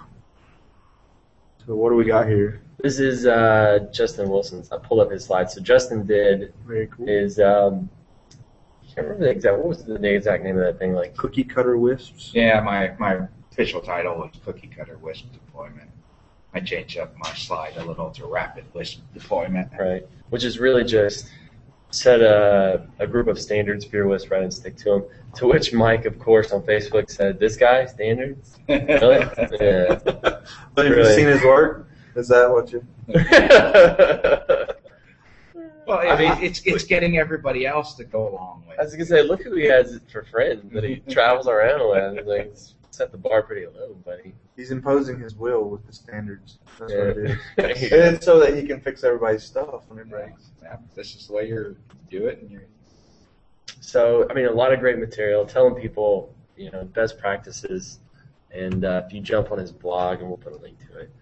So what do we got here? This is Justin Wilson's. I pulled up his slides. So Justin did his. I can't remember what was the exact name of that thing? Like Cookie Cutter Wisps. Yeah, my official title was Cookie Cutter Wisp Deployment. I changed up my slide a little to Rapid Wisp Deployment. Right, which is really just set a group of standards for your Wisp, right, and stick to them. To which Mike, of course, on Facebook said, "This guy standards." Really? Yeah. But have you seen his work? Is that what you? Well, I mean, it's getting everybody else to go along with. I was gonna say, look who he has for friends that he travels around with. Like, set the bar pretty low, buddy. He's imposing his will with the standards. That's what it is. And it's so that he can fix everybody's stuff when it breaks. Yeah, this is the way you do it, and you're. So, I mean, a lot of great material, telling people, best practices. And if you jump on his blog, and we'll put a link to it,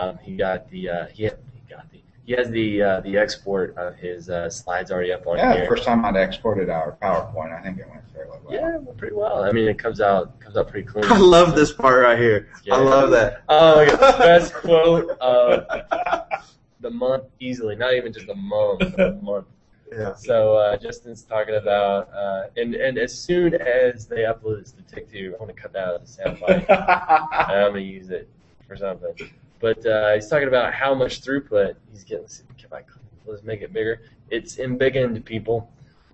he has the export of his slides already up on here. Yeah, the first time I'd exported our PowerPoint, I think it went fairly well. Yeah, it went pretty well. I mean, it comes out pretty clean. I love this part right here. Yeah. I love that. Oh, okay. Best quote of the month easily. Not even just a month, but a month. Yeah. So Justin's talking about, and as soon as they upload this to TikTok, I want to cut that out of the soundbite. I'm going to use it for something. But he's talking about how much throughput he's getting. Let's make it bigger. It's embiggening to people.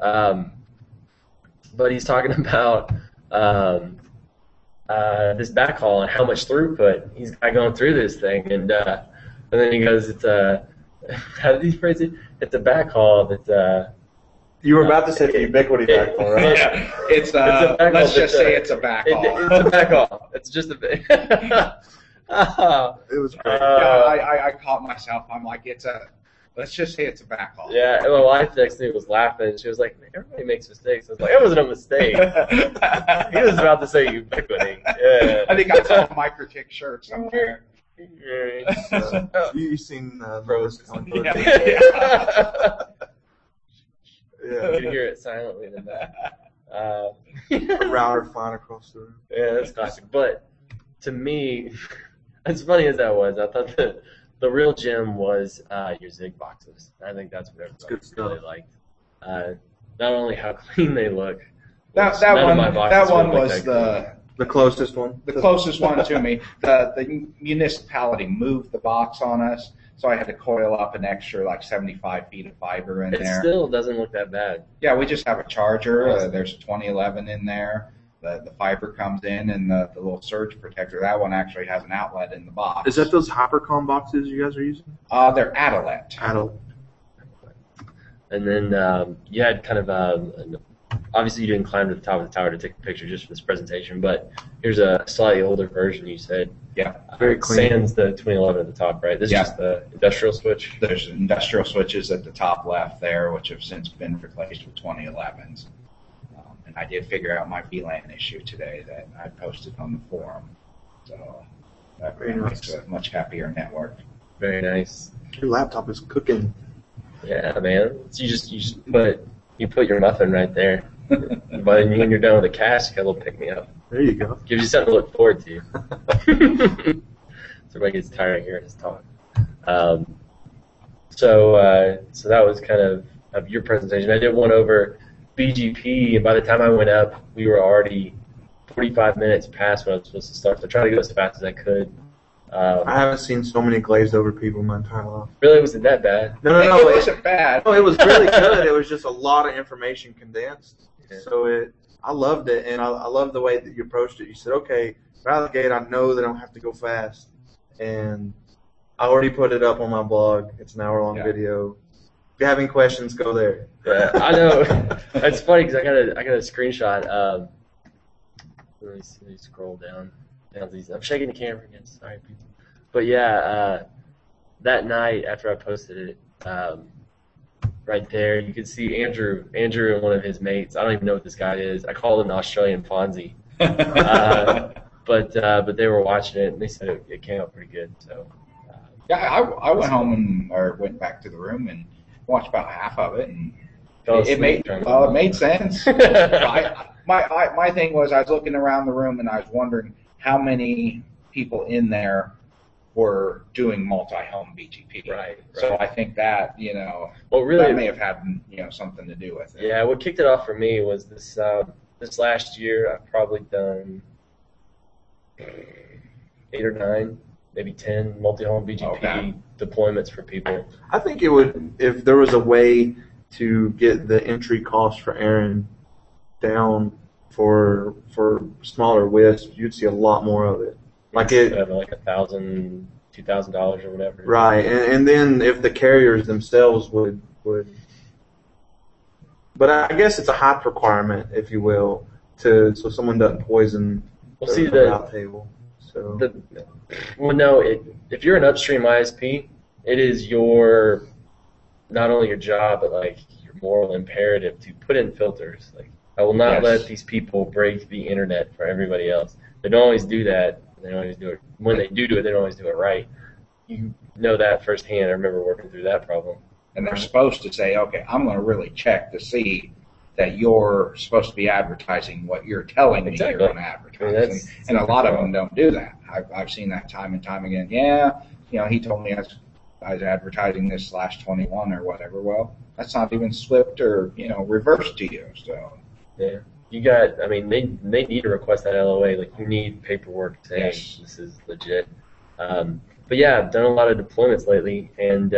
But he's talking about this backhaul and how much throughput he's got going through this thing. And then he goes, it's how did he phrase it? It's a backhaul that. You were about to say the ubiquity backhaul, right? Yeah, it's a backhaul. Let's just say it's a backhaul. It's a backhaul. It's just a bit. It was great. I caught myself. I'm like, let's just say it's a backhaul. Yeah, my wife next to me was laughing. She was like, everybody makes mistakes. I was like, it wasn't a mistake. He was about to say ubiquity. Yeah. I think I saw a Microtik shirt somewhere. You've seen Rose. Yeah. You can hear it silently in the back. A router flying across the room. Yeah, that's classic. But to me, as funny as that was, I thought that the real gem was your Zig boxes. I think that's what everybody really liked. Not only how clean they look. That one was the closest one. The closest one to me. The municipality moved the box on us, so I had to coil up an extra like 75 feet of fiber in there. It still doesn't look that bad. Yeah, we just have a charger. There's a 2011 in there. The fiber comes in, and the little surge protector. That one actually has an outlet in the box. Is that those Hypercom boxes you guys are using? They're Adelet. And then you had kind of obviously you didn't climb to the top of the tower to take a picture just for this presentation, but here's a slightly older version. You said, yeah, very clean. Sans the 2011 at the top, right? This is just the industrial switch. There's industrial switches at the top left there, which have since been replaced with 2011s. And I did figure out my VLAN issue today that I posted on the forum. So that makes a much happier network. Very nice. Your laptop is cooking. Yeah, man. So you put your muffin right there. But when you're done with the cast, you got a little pick me up. There you go. Gives you something to look forward to. So everybody gets tired of hearing us talk. So that was kind of your presentation. I did one over BGP, and by the time I went up, we were already 45 minutes past when I was supposed to start. So I tried to go as fast as I could. I haven't seen so many glazed over people in my entire life. Really? Was it that bad? No. It wasn't bad. No, it was really good. It was just a lot of information condensed. Yeah. So I loved it, and I love the way that you approached it. You said, okay, right out of the gate, I know that I don't have to go fast. And I already put it up on my blog. It's an hour-long video. If you have any questions, go there. Yeah, I know. It's funny because I got a screenshot. Let me scroll down. I'm shaking the camera again. Sorry, people. But yeah, that night after I posted it, right there, you could see Andrew and one of his mates. I don't even know what this guy is. I called him the Australian Fonzie. But they were watching it and they said it came out pretty good. So yeah, I went home or went back to the room and watched about half of it, and it made sense. My thing was I was looking around the room and I was wondering how many people in there were doing multi-home BGP. Right. So I think that, that may have had, something to do with it. Yeah, what kicked it off for me was this last year I've probably done 8 or 9, maybe 10 multi-home BGP deployments for people. I think it would, if there was a way to get the entry cost for Aaron down for smaller WISP, you'd see a lot more of it. Like $1,000, $2,000 or whatever. Right, and then if the carriers themselves would, but I guess it's a HOP requirement, if you will, so someone doesn't poison the route table. So if you're an upstream ISP, it is not only your job but like your moral imperative to put in filters. Like, I will not let these people break the internet for everybody else. They don't always do that. They don't always do it. When they do it, they don't always do it right. You know that firsthand. I remember working through that problem. And they're supposed to say, okay, I'm going to really check to see that you're supposed to be advertising what you're telling me you're going to advertise. And a lot of them don't do that. I've seen that time and time again. Yeah, he told me I was advertising this /21 or whatever. Well, that's not even SWIFT or, reverse to you. So. Yeah. They need to request that LOA. Like, you need paperwork saying this is legit. But yeah, I've done a lot of deployments lately, and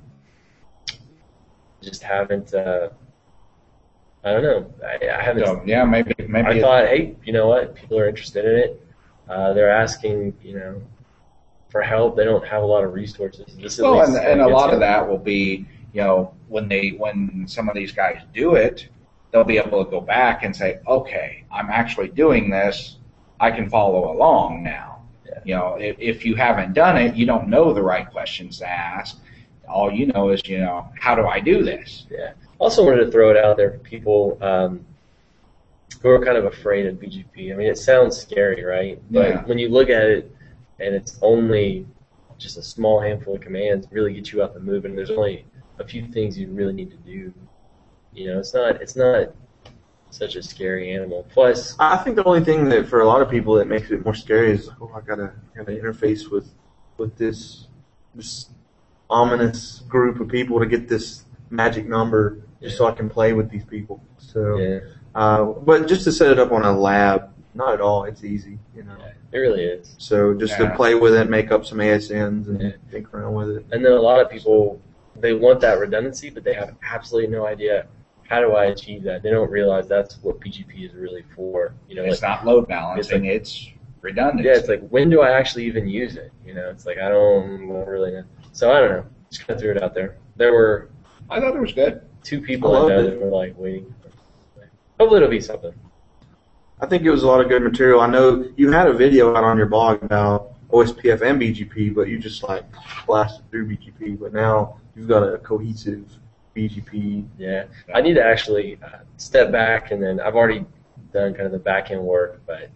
just haven't. I don't know. I haven't. So, yeah, maybe. I thought, hey, you know what? People are interested in it. They're asking, for help. They don't have a lot of resources. And a lot of that will be, when some of these guys do it, they'll be able to go back and say, okay, I'm actually doing this. I can follow along now. Yeah. If you haven't done it, you don't know the right questions to ask. All you know is, how do I do this? Yeah. Also wanted to throw it out there for people who are kind of afraid of BGP. I mean, it sounds scary, right? But when you look at it and it's only just a small handful of commands really get you up and moving, there's only a few things you really need to do. It's not such a scary animal. Plus, I think the only thing that for a lot of people that makes it more scary is, I gotta interface with this just ominous group of people to get this magic number just so I can play with these people. So, but just to set it up on a lab, not at all. It's easy, you know. Yeah, it really is. So just to play with it, make up some ASNs and think around with it. And then a lot of people, they want that redundancy, but they have absolutely no idea how do I achieve that. They don't realize that's what BGP is really for. You know, it's not load balancing; it's redundancy. Yeah, it's like, when do I actually even use it? You know, it's like I don't really know. So I don't know. Just kind of threw it out there. I thought it was good. 2 people I know that were like waiting. Hopefully it'll be something. I think it was a lot of good material. I know you had a video out on your blog about OSPF and BGP, but you just like blasted through BGP. But now you've got a cohesive BGP. Yeah, I need to actually step back, and then I've already done kind of the back end work, but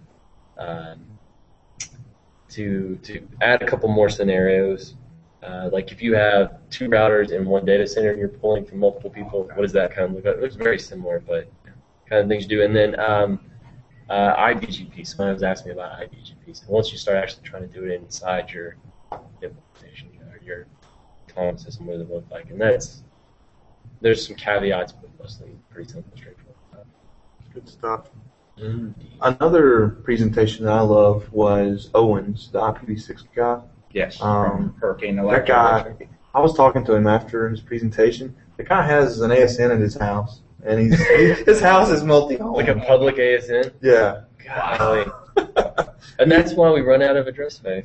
to add a couple more scenarios. Like if you have 2 routers in one data center and you're pulling from multiple people, what does that kind of look like? It looks very similar, but kind of things you do. And then iBGP. Someone was asking me about iBGP. So once you start actually trying to do it inside your implementation, or your common system, what does it look like? And there's some caveats, but mostly pretty simple, straightforward. Good stuff. Another presentation that I love was Owens, the IPv6 guy. Yes, from Hurricane Electric. That guy, I was talking to him after his presentation. The guy has an ASN at his house, and his house is multi-home. Like a public ASN? Yeah. Golly. And that's why we run out of address space.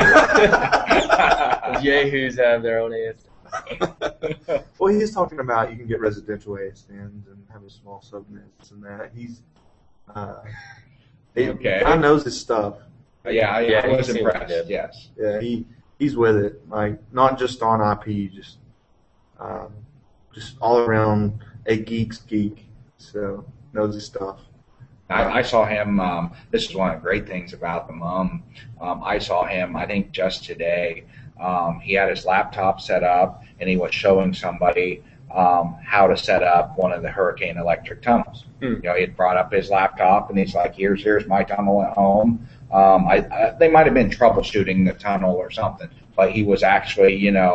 Yahoos have their own ASN. Well, he's talking about you can get residential ASNs and have a small subnets and that. I knows his stuff. Yeah, I was impressed. Yes. Yeah, he's with it. Like not just on IP, just all around a geek's geek. So knows his stuff. I saw him. This is one of the great things about the MUM. I saw him, I think, just today. He had his laptop set up, and he was showing somebody how to set up one of the Hurricane Electric tunnels. You know, he had brought up his laptop, and he's like, "Here's my tunnel at home." They might have been troubleshooting the tunnel or something, but he was actually,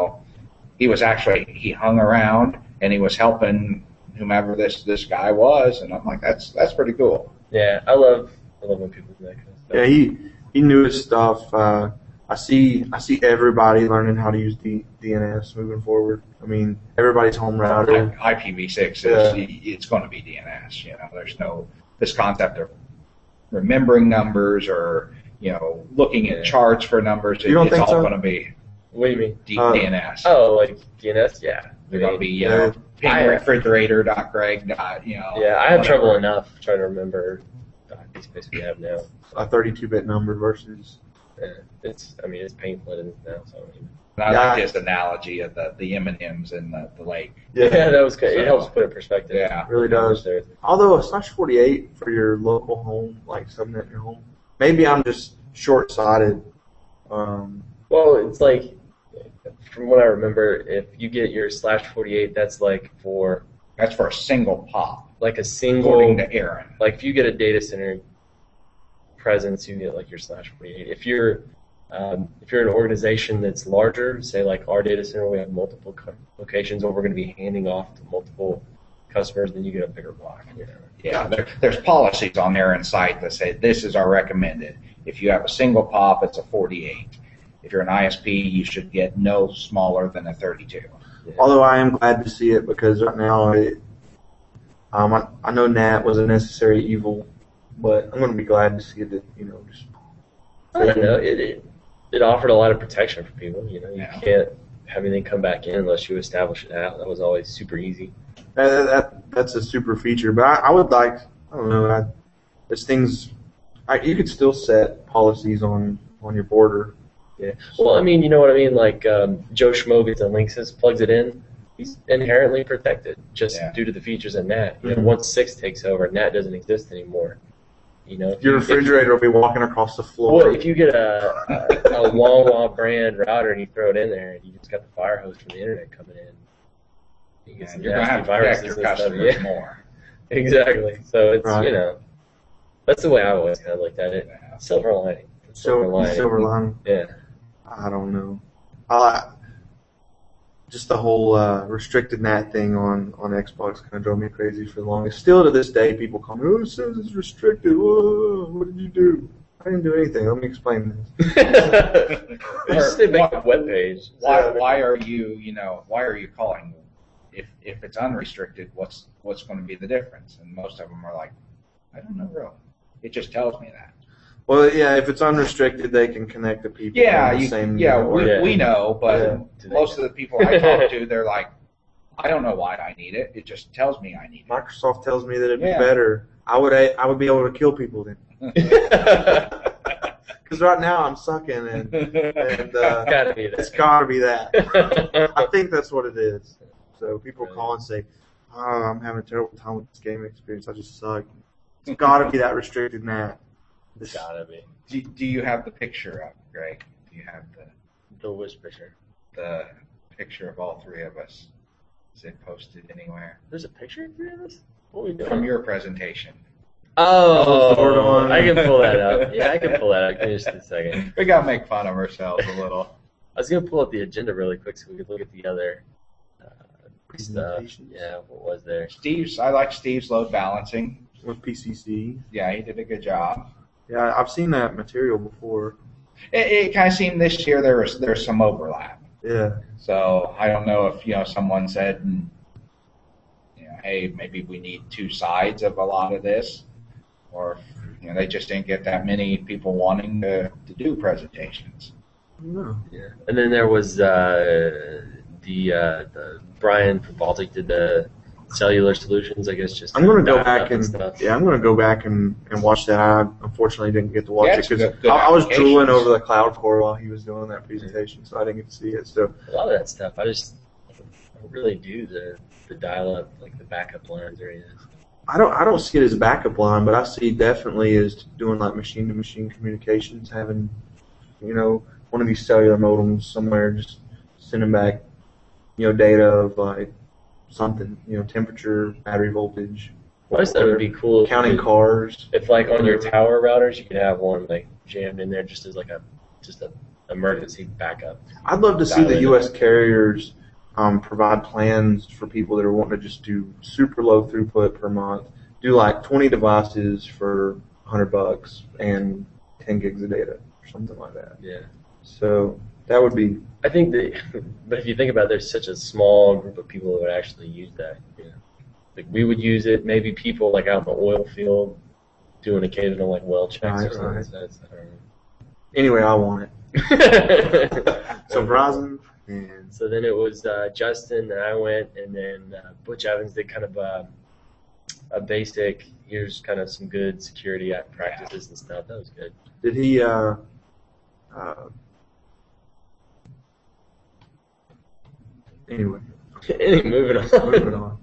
he hung around and he was helping whomever this guy was, and I'm like, that's pretty cool. Yeah, I love when people do that kind of stuff. Yeah, he knew his stuff. I see everybody learning how to use DNS moving forward. I mean, everybody's home router. IPv6 it's going to be DNS. You know, there's no this concept of remembering numbers or looking at charts for numbers. You don't it's think all so? going to be. What do you mean? DNS. Oh, like DNS? Yeah. They're going to be pingRefrigerator.greg. Yeah, I have trouble enough trying to remember the IP space we have now. A 32-bit number versus. It's painful as it is now. So I like his analogy of the M&Ms in the lake. Yeah, that was good. It helps put it in perspective. Yeah, it really does. Although a /48 for your local home, like subnet in your home, maybe I'm just short-sighted. Well, it's like, from what I remember, if you get your /48, that's for a single pop. Like a single. According to Aaron. Like if you get a data center presence, you get like your /48. If you're an organization that's larger, say like our data center, we have multiple locations, or we're going to be handing off to multiple customers, then you get a bigger block. Yeah, there's policies on there in site that say this is our recommended. If you have a single pop, it's a 48. If you're an ISP, you should get no smaller than a 32. Yeah. Although I am glad to see it because right now, I know NAT was a necessary evil, but I'm going to be glad to see it. Just. I don't know. It offered a lot of protection for people. You can't have anything come back in unless you establish it out. That was always super easy. That's a super feature, but I would like, I don't know, there's things, you could still set policies on your border. Yeah. Well, you know what I mean? Like Joe Schmo gets a Linksys, plugs it in, he's inherently protected just due to the features of NAT. Once 6 takes over, NAT doesn't exist anymore. Your refrigerator will be walking across the floor. Well, if you get a Wawa brand router and you throw it in there, and you just got the fire hose from the internet coming in, you get some you're going to have to protect your customers more. Exactly. So it's that's the way I always kind of looked at it. Silver lining. Silver lining. Yeah. I don't know. I just the whole restricted NAT thing on Xbox kind of drove me crazy for the longest. Still to this day, people call me, "Oh, it says it's restricted. Whoa, what did you do?" I didn't do anything. Let me explain this. Just to make a web page. Why are you calling? If it's unrestricted, what's going to be the difference? And most of them are like, I don't know, really. It just tells me that. Well, yeah, if it's unrestricted, they can connect the people. We know, but most of the people I talk to, they're like, I don't know why I need it. It just tells me I need it. Microsoft tells me that it'd be better. I would be able to kill people then. Because right now I'm sucking, and it's gotta be that. I think that's what it is. So people call and say, "Oh, I'm having a terrible time with this gaming experience. I just suck." It's gotta be that restricted NAT. It's gotta be. Do you have the picture up, Greg? Do you have the which picture? The picture of all three of us. Is it posted anywhere? There's a picture of three of us? What are we doing? From your presentation. Oh, I can pull that up. Yeah, I can pull that up. Give me just a second. We gotta make fun of ourselves a little. I was gonna pull up the agenda really quick so we could look at the other stuff. Yeah, what was there? I like Steve's load balancing with PCC. Yeah, he did a good job. Yeah, I've seen that material before. It kind of seemed this year there's some overlap. Yeah. So I don't know if someone said, hey, maybe we need two sides of a lot of this, or they just didn't get that many people wanting to do presentations. No. Yeah. And then there was the Brian from Baltic did the cellular solutions, I guess. I'm going to go back I'm going to go back and watch that. I unfortunately didn't get to watch it because I was drooling over the cloud core while he was doing that presentation, so I didn't get to see it. So a lot of that stuff, I don't really do the dial-up, like the backup lines or anything. I don't see it as a backup line, but I see definitely as doing like machine-to-machine communications, having one of these cellular modems somewhere, just sending back data of like something, temperature, battery voltage. Well, I just thought it would be cool. Counting cars. If like on your tower routers, you could have one like jammed in there just as like a emergency backup. I'd love to see the U.S. carriers provide plans for people that are wanting to just do super low throughput per month. Do like 20 devices for $100 and 10 gigs of data or something like that. Yeah. So that would be. I think but if you think about it, there's such a small group of people that would actually use that. Like we would use it. Maybe people like out in the oil field doing occasional like well checks or something. Right. So I don't know. Anyway, I want it. So Verizon. And so then it was Justin and I went, and then Butch Evans did kind of a basic. Here's kind of some good security practices and stuff. That was good. Did he? Anyway, moving on.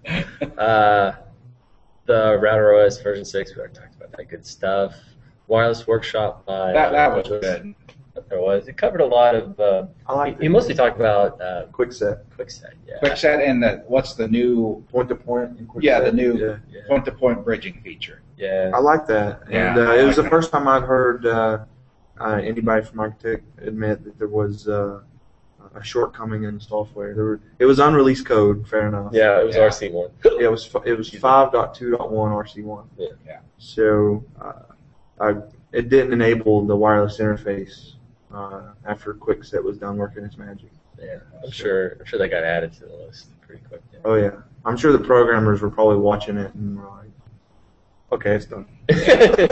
The Router OS version 6, we already talked about that good stuff. Wireless Workshop by that was good. There was. It covered a lot of. He mostly talked about QuickSet. QuickSet, yeah. QuickSet and what's the new point-to-point? Yeah, the new point-to-point bridging feature. Yeah, I like that. And it was the first time I'd heard anybody from Architect admit that there was a shortcoming in the software. It was unreleased code, fair enough. Yeah, it was RC1. Yeah, it was 5.2.1 RC1. Yeah. So it didn't enable the wireless interface after QuickSet was done working its magic. Yeah, I'm sure that got added to the list pretty quick. Yeah. Oh yeah, I'm sure the programmers were probably watching it and were like, "Okay, it's done." They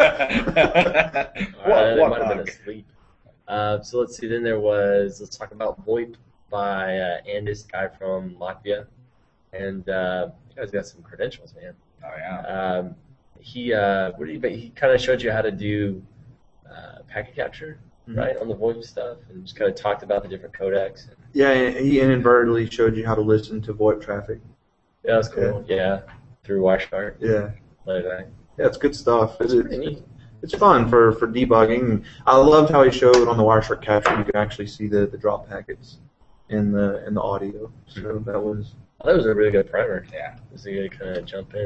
might have been asleep. So let's see. Then let's talk about VoIP by Andis, guy from Latvia, and you guys got some credentials, man. Oh yeah. He kind of showed you how to do packet capture. Mm-hmm. Right, on the VoIP stuff, and just kind of talked about the different codecs. Yeah, he inadvertently showed you how to listen to VoIP traffic. Yeah, that's cool. Yeah, through Wireshark. Yeah. Yeah, it's good stuff. It's pretty neat. It's fun for debugging. I loved how he showed on the Wireshark capture you could actually see the drop packets in the audio. So that was a really good primer. Yeah, it was a good kind of jump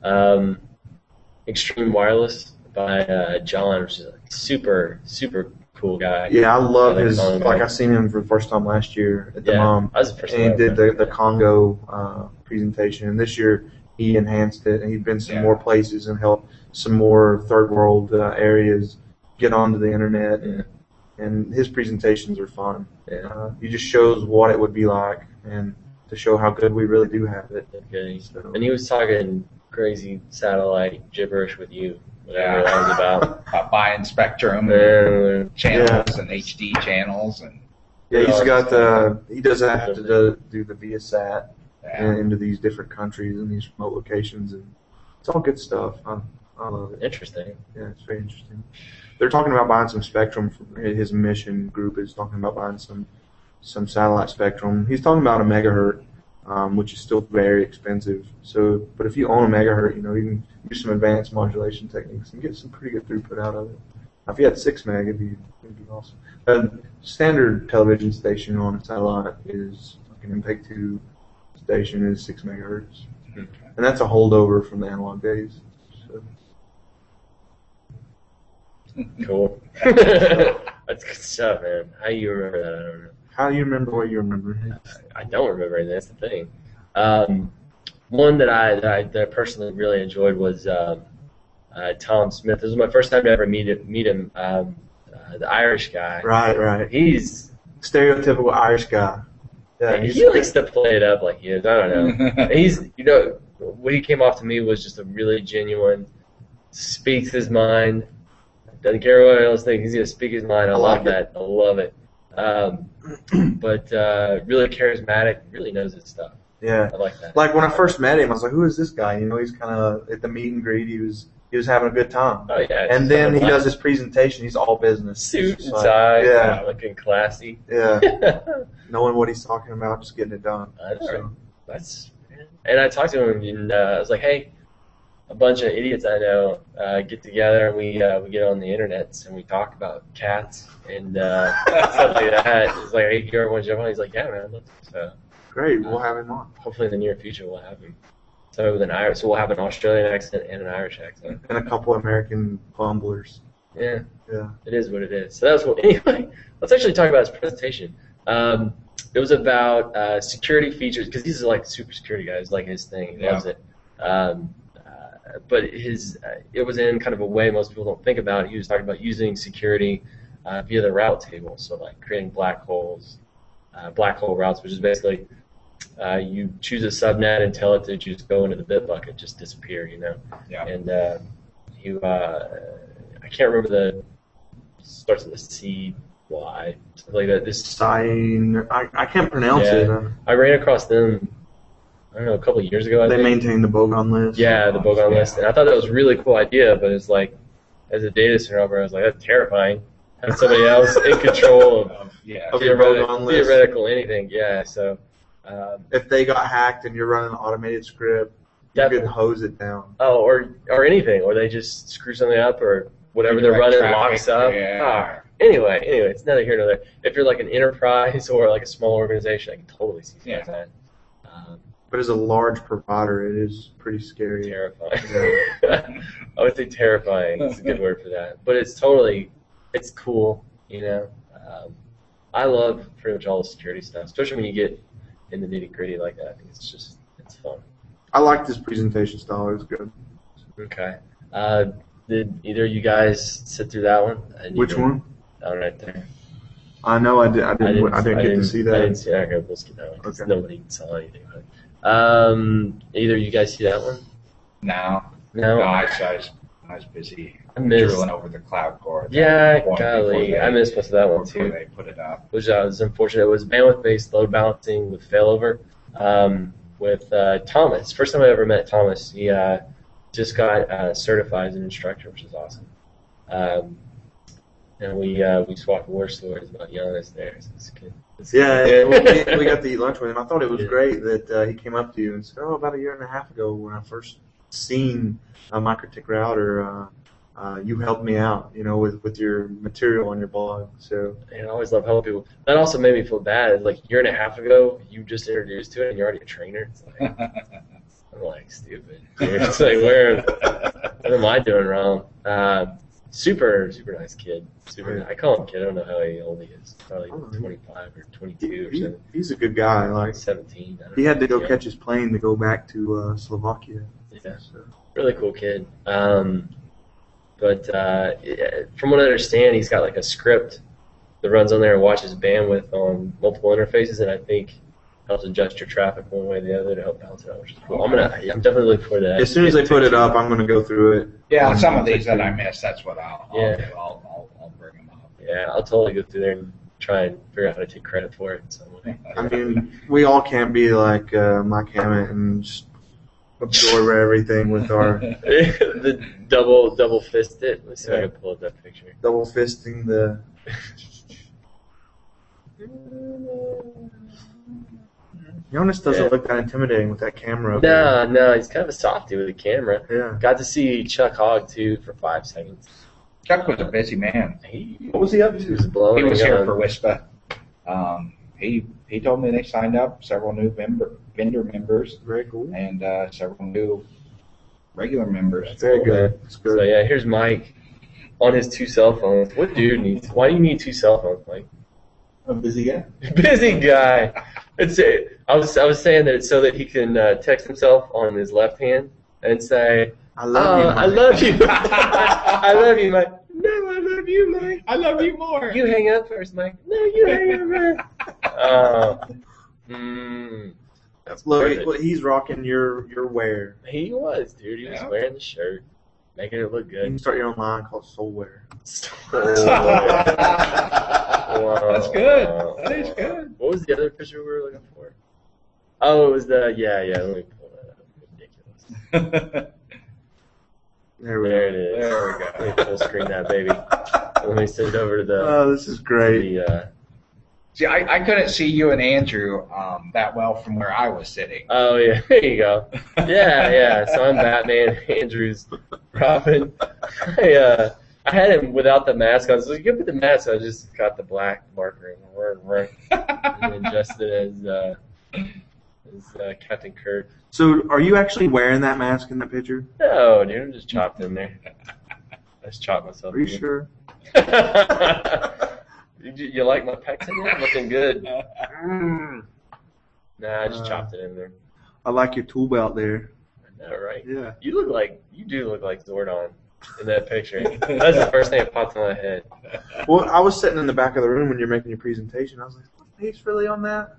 Extreme Wireless by John, which is a super cool guy. Yeah, I love I like his. Congo. Like I seen him for the first time last year at the Mom, I was the first and he time did I the Congo presentation. And this year he enhanced it, and he's been some more places and helped some more third world areas get onto the internet. And his presentations are fun. He just shows what it would be like, and to show how good we really do have it. Okay. So. And he was talking crazy satellite gibberish with you, whatever that was about. Buying Spectrum channels and HD channels. And he's got he does have to do the Viasat into these different countries and these remote locations, and it's all good stuff. I love it. Interesting. Yeah, it's very interesting. They're talking about buying some Spectrum. His mission group is talking about buying some satellite Spectrum. He's talking about a megahertz, which is still very expensive. So, but if you own a megahertz, you can use some advanced modulation techniques and get some pretty good throughput out of it. Now, if you had 6 meg, it'd be awesome. A standard television station on a satellite is like an MPEG-2 station is 6 megahertz, and that's a holdover from the analog days. So. Cool. That's good stuff, man. How do you remember that? I don't know. How do you remember what you remember? I don't remember anything. That's the thing. One that I personally really enjoyed was Tom Smith. This was my first time to ever meet him. The Irish guy. Right. He's stereotypical Irish guy. Yeah, he likes to play it up like he is. I don't know. He's what he came off to me was just a really genuine, speaks his mind. Doesn't care what else thinks. He's gonna speak his mind. I love that. I love it. But really charismatic. Really knows his stuff. Yeah, I like that. Like when I first met him, I was like, "Who is this guy?" He's kind of at the meet and greet. He was having a good time. Oh yeah. And then he does his presentation. He's all business, suit and tie. Yeah, looking classy. Yeah, knowing what he's talking about, just getting it done. That's. And I talked to him, and I was like, "Hey, a bunch of idiots I know get together, and we get on the internet and we talk about cats and stuff like that." It's like, "Hey, you ever want to jump on?" He's like, "Yeah, man, I'd love to." So great, we'll have him on. Hopefully, in the near future, we'll have him. So we'll have an Australian accent and an Irish accent, and a couple of American fumblers. Yeah, it is what it is. So that was what. Anyway, let's actually talk about his presentation. It was about security features because he's like super security guy. It's like his thing. He loves it. But it was in kind of a way most people don't think about. He was talking about using security via the route table, so like creating black hole routes, which is basically you choose a subnet and tell it to just go into the bit bucket, just disappear, Yeah. And I can't remember starts with a C, Y, something like that. This Sign, I can't pronounce it. I ran across them. I don't know, a couple of years ago, I think. They maintain the Bogon list. Yeah, the Bogon list. And I thought that was a really cool idea, but it's like, as a data center operator, I was like, that's terrifying. Have somebody else in control of your Bogon list. Theoretical anything, yeah. So, if they got hacked and you're running an automated script, you could hose it down. Oh, or anything. Or they just screw something up or whatever they're running locks up. Yeah. Anyway, it's neither here nor there. If you're like an enterprise or like a small organization, I can totally see that. But as a large provider, it is pretty scary. Terrifying. I would say terrifying is a good word for that. But it's cool, I love pretty much all the security stuff, especially when you get in the nitty gritty like that. I think it's fun. I liked this presentation style. It was good. Okay. Did either of you guys sit through that one? Which one? That one right there. I know I didn't get to see that. I didn't see that. Okay, we'll skip that one because nobody saw anything. Either of you guys see that one? No. I was busy drooling over the cloud core. Yeah, golly, I missed most of that one too. They put it up. Which was unfortunate. It was bandwidth-based load balancing with failover with Thomas. First time I ever met Thomas. He just got certified as an instructor, which is awesome. And we swapped war stories about Giannis there. So it's good. We got to eat lunch with him. I thought it was great that he came up to you and said, about a year and a half ago when I first seen a MikroTik router, you helped me out, with your material on your blog. So I always love helping people. That also made me feel bad. Like a year and a half ago, you just introduced to it and you're already a trainer. It's like, I'm like, stupid. It's like, what am I doing wrong? Super nice kid. I call him kid. I don't know how old he is. Probably 25 or 22 or something. He's a good guy. Like 17. He had to go catch his plane to go back to Slovakia. Yeah, so. Really cool kid. But from what I understand, he's got like a script that runs on there and watches bandwidth on multiple interfaces, and I think helps adjust your traffic one way or the other to help balance it out, which is cool. I'm definitely looking forward to that. As soon as they put it up, I'm going to go through it. Yeah, some of these that I missed, that's what I'll do. I'll bring them up. Yeah, I'll totally go through there and try and figure out how to take credit for it in some way. I mean, we all can't be like Mike Hammett and just absorb everything with our the double fisted. Let's see if I can pull up that picture. Double fisting the. Jonas doesn't look that intimidating with that camera. No, he's kind of a softie with the camera. Yeah. Got to see Chuck Hogg too for 5 seconds. Chuck was a busy man. What was he up to? He was blowing. He was here for WISPA. He told me they signed up several new vendor members. Very cool. And several new regular members. That's very good. That's good. So yeah, here's Mike on his 2 cell phones. What dude needs? Why do you need 2 cell phones, Mike? A busy guy. Busy guy. I was saying that it's so that he can text himself on his left hand and say, I love you, Mike. I love you. I love you, Mike. No, I love you, Mike. I love you more. You hang up first, Mike. No, you hang up first. That's Look, he's rocking your wear. He was, dude. He was wearing the shirt, making it look good. You can start your own line called Soulwear. Wow. That's good. That is good. What was the other picture we were looking for? Oh, it was the Let me pull that up. Ridiculous. There it is. There we go. Let me full screen that baby. Let me send it over to the. Oh, this is great. See, I couldn't see you and Andrew that well from where I was sitting. Oh yeah, there you go. Yeah. So I'm Batman. Andrew's Robin. I had him without the mask on, so you put the mask on. I just got the black marker and then adjusted as Captain Kirk. So, are you actually wearing that mask in that picture? No, dude, I'm just chopped in there. I just chopped myself. Are you sure? You like my pecs in there? I'm looking good. Nah, I just chopped it in there. I like your tool belt there. I know, right? Yeah. You do look like Zordon in that picture. That's the first thing that popped in my head. Well, I was sitting in the back of the room when you're making your presentation. I was like, "What face really on that?"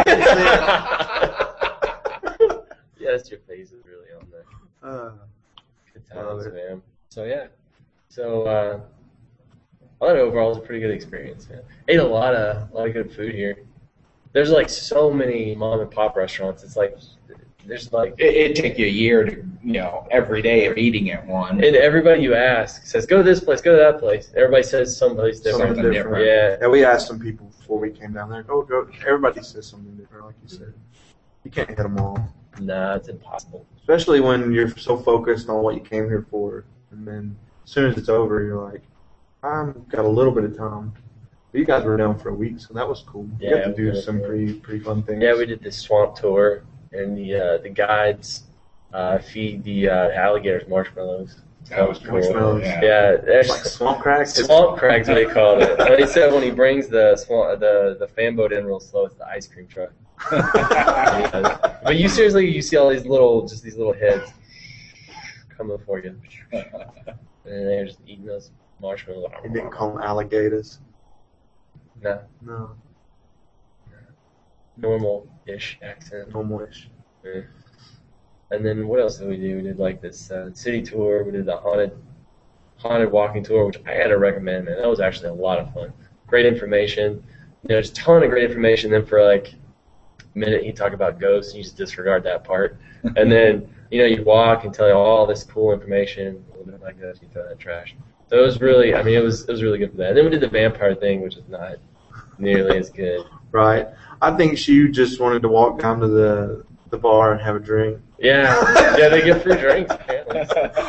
Yes, your face is really on there. Good times, man. So yeah. So I thought overall it was a pretty good experience, man. Ate a lot of good food here. There's like so many mom and pop restaurants. It's like there's like it take you a year to every day of eating at one. And everybody you ask says go to this place, go to that place. Everybody says someplace different. Something different. Yeah. And we asked some people before we came down there. Go. Everybody says something different, like you said. You can't hit them all. Nah, it's impossible. Especially when you're so focused on what you came here for, and then as soon as it's over, you're like, I've got a little bit of time. But you guys were down for a week, so that was cool. Yeah, you got to do some pretty fun things. Yeah, we did the swamp tour, and the guides feed the alligators marshmallows. That was cool. Yeah, there's like swamp cracks. Swamp cracks, they called it. And they said when he brings the fan boat in real slow, it's the ice cream truck. But you see all these little heads coming for you, and they're just eating those marshmallows. He didn't call them alligators. No. Normal-ish accent. Normal-ish. Yeah. And then what else did we do? We did like this city tour. We did the haunted walking tour, which I had to recommend, man. That was actually a lot of fun. Great information. There's a ton of great information. Then for like a minute, he talked about ghosts, and you just disregard that part. And then you walk and tell you all this cool information, a little bit like this, you throw that trash. So it was really, it was really good for that. And then we did the vampire thing, which is not nearly as good. Right. I think she just wanted to walk down to the bar and have a drink. Yeah, they get free drinks apparently.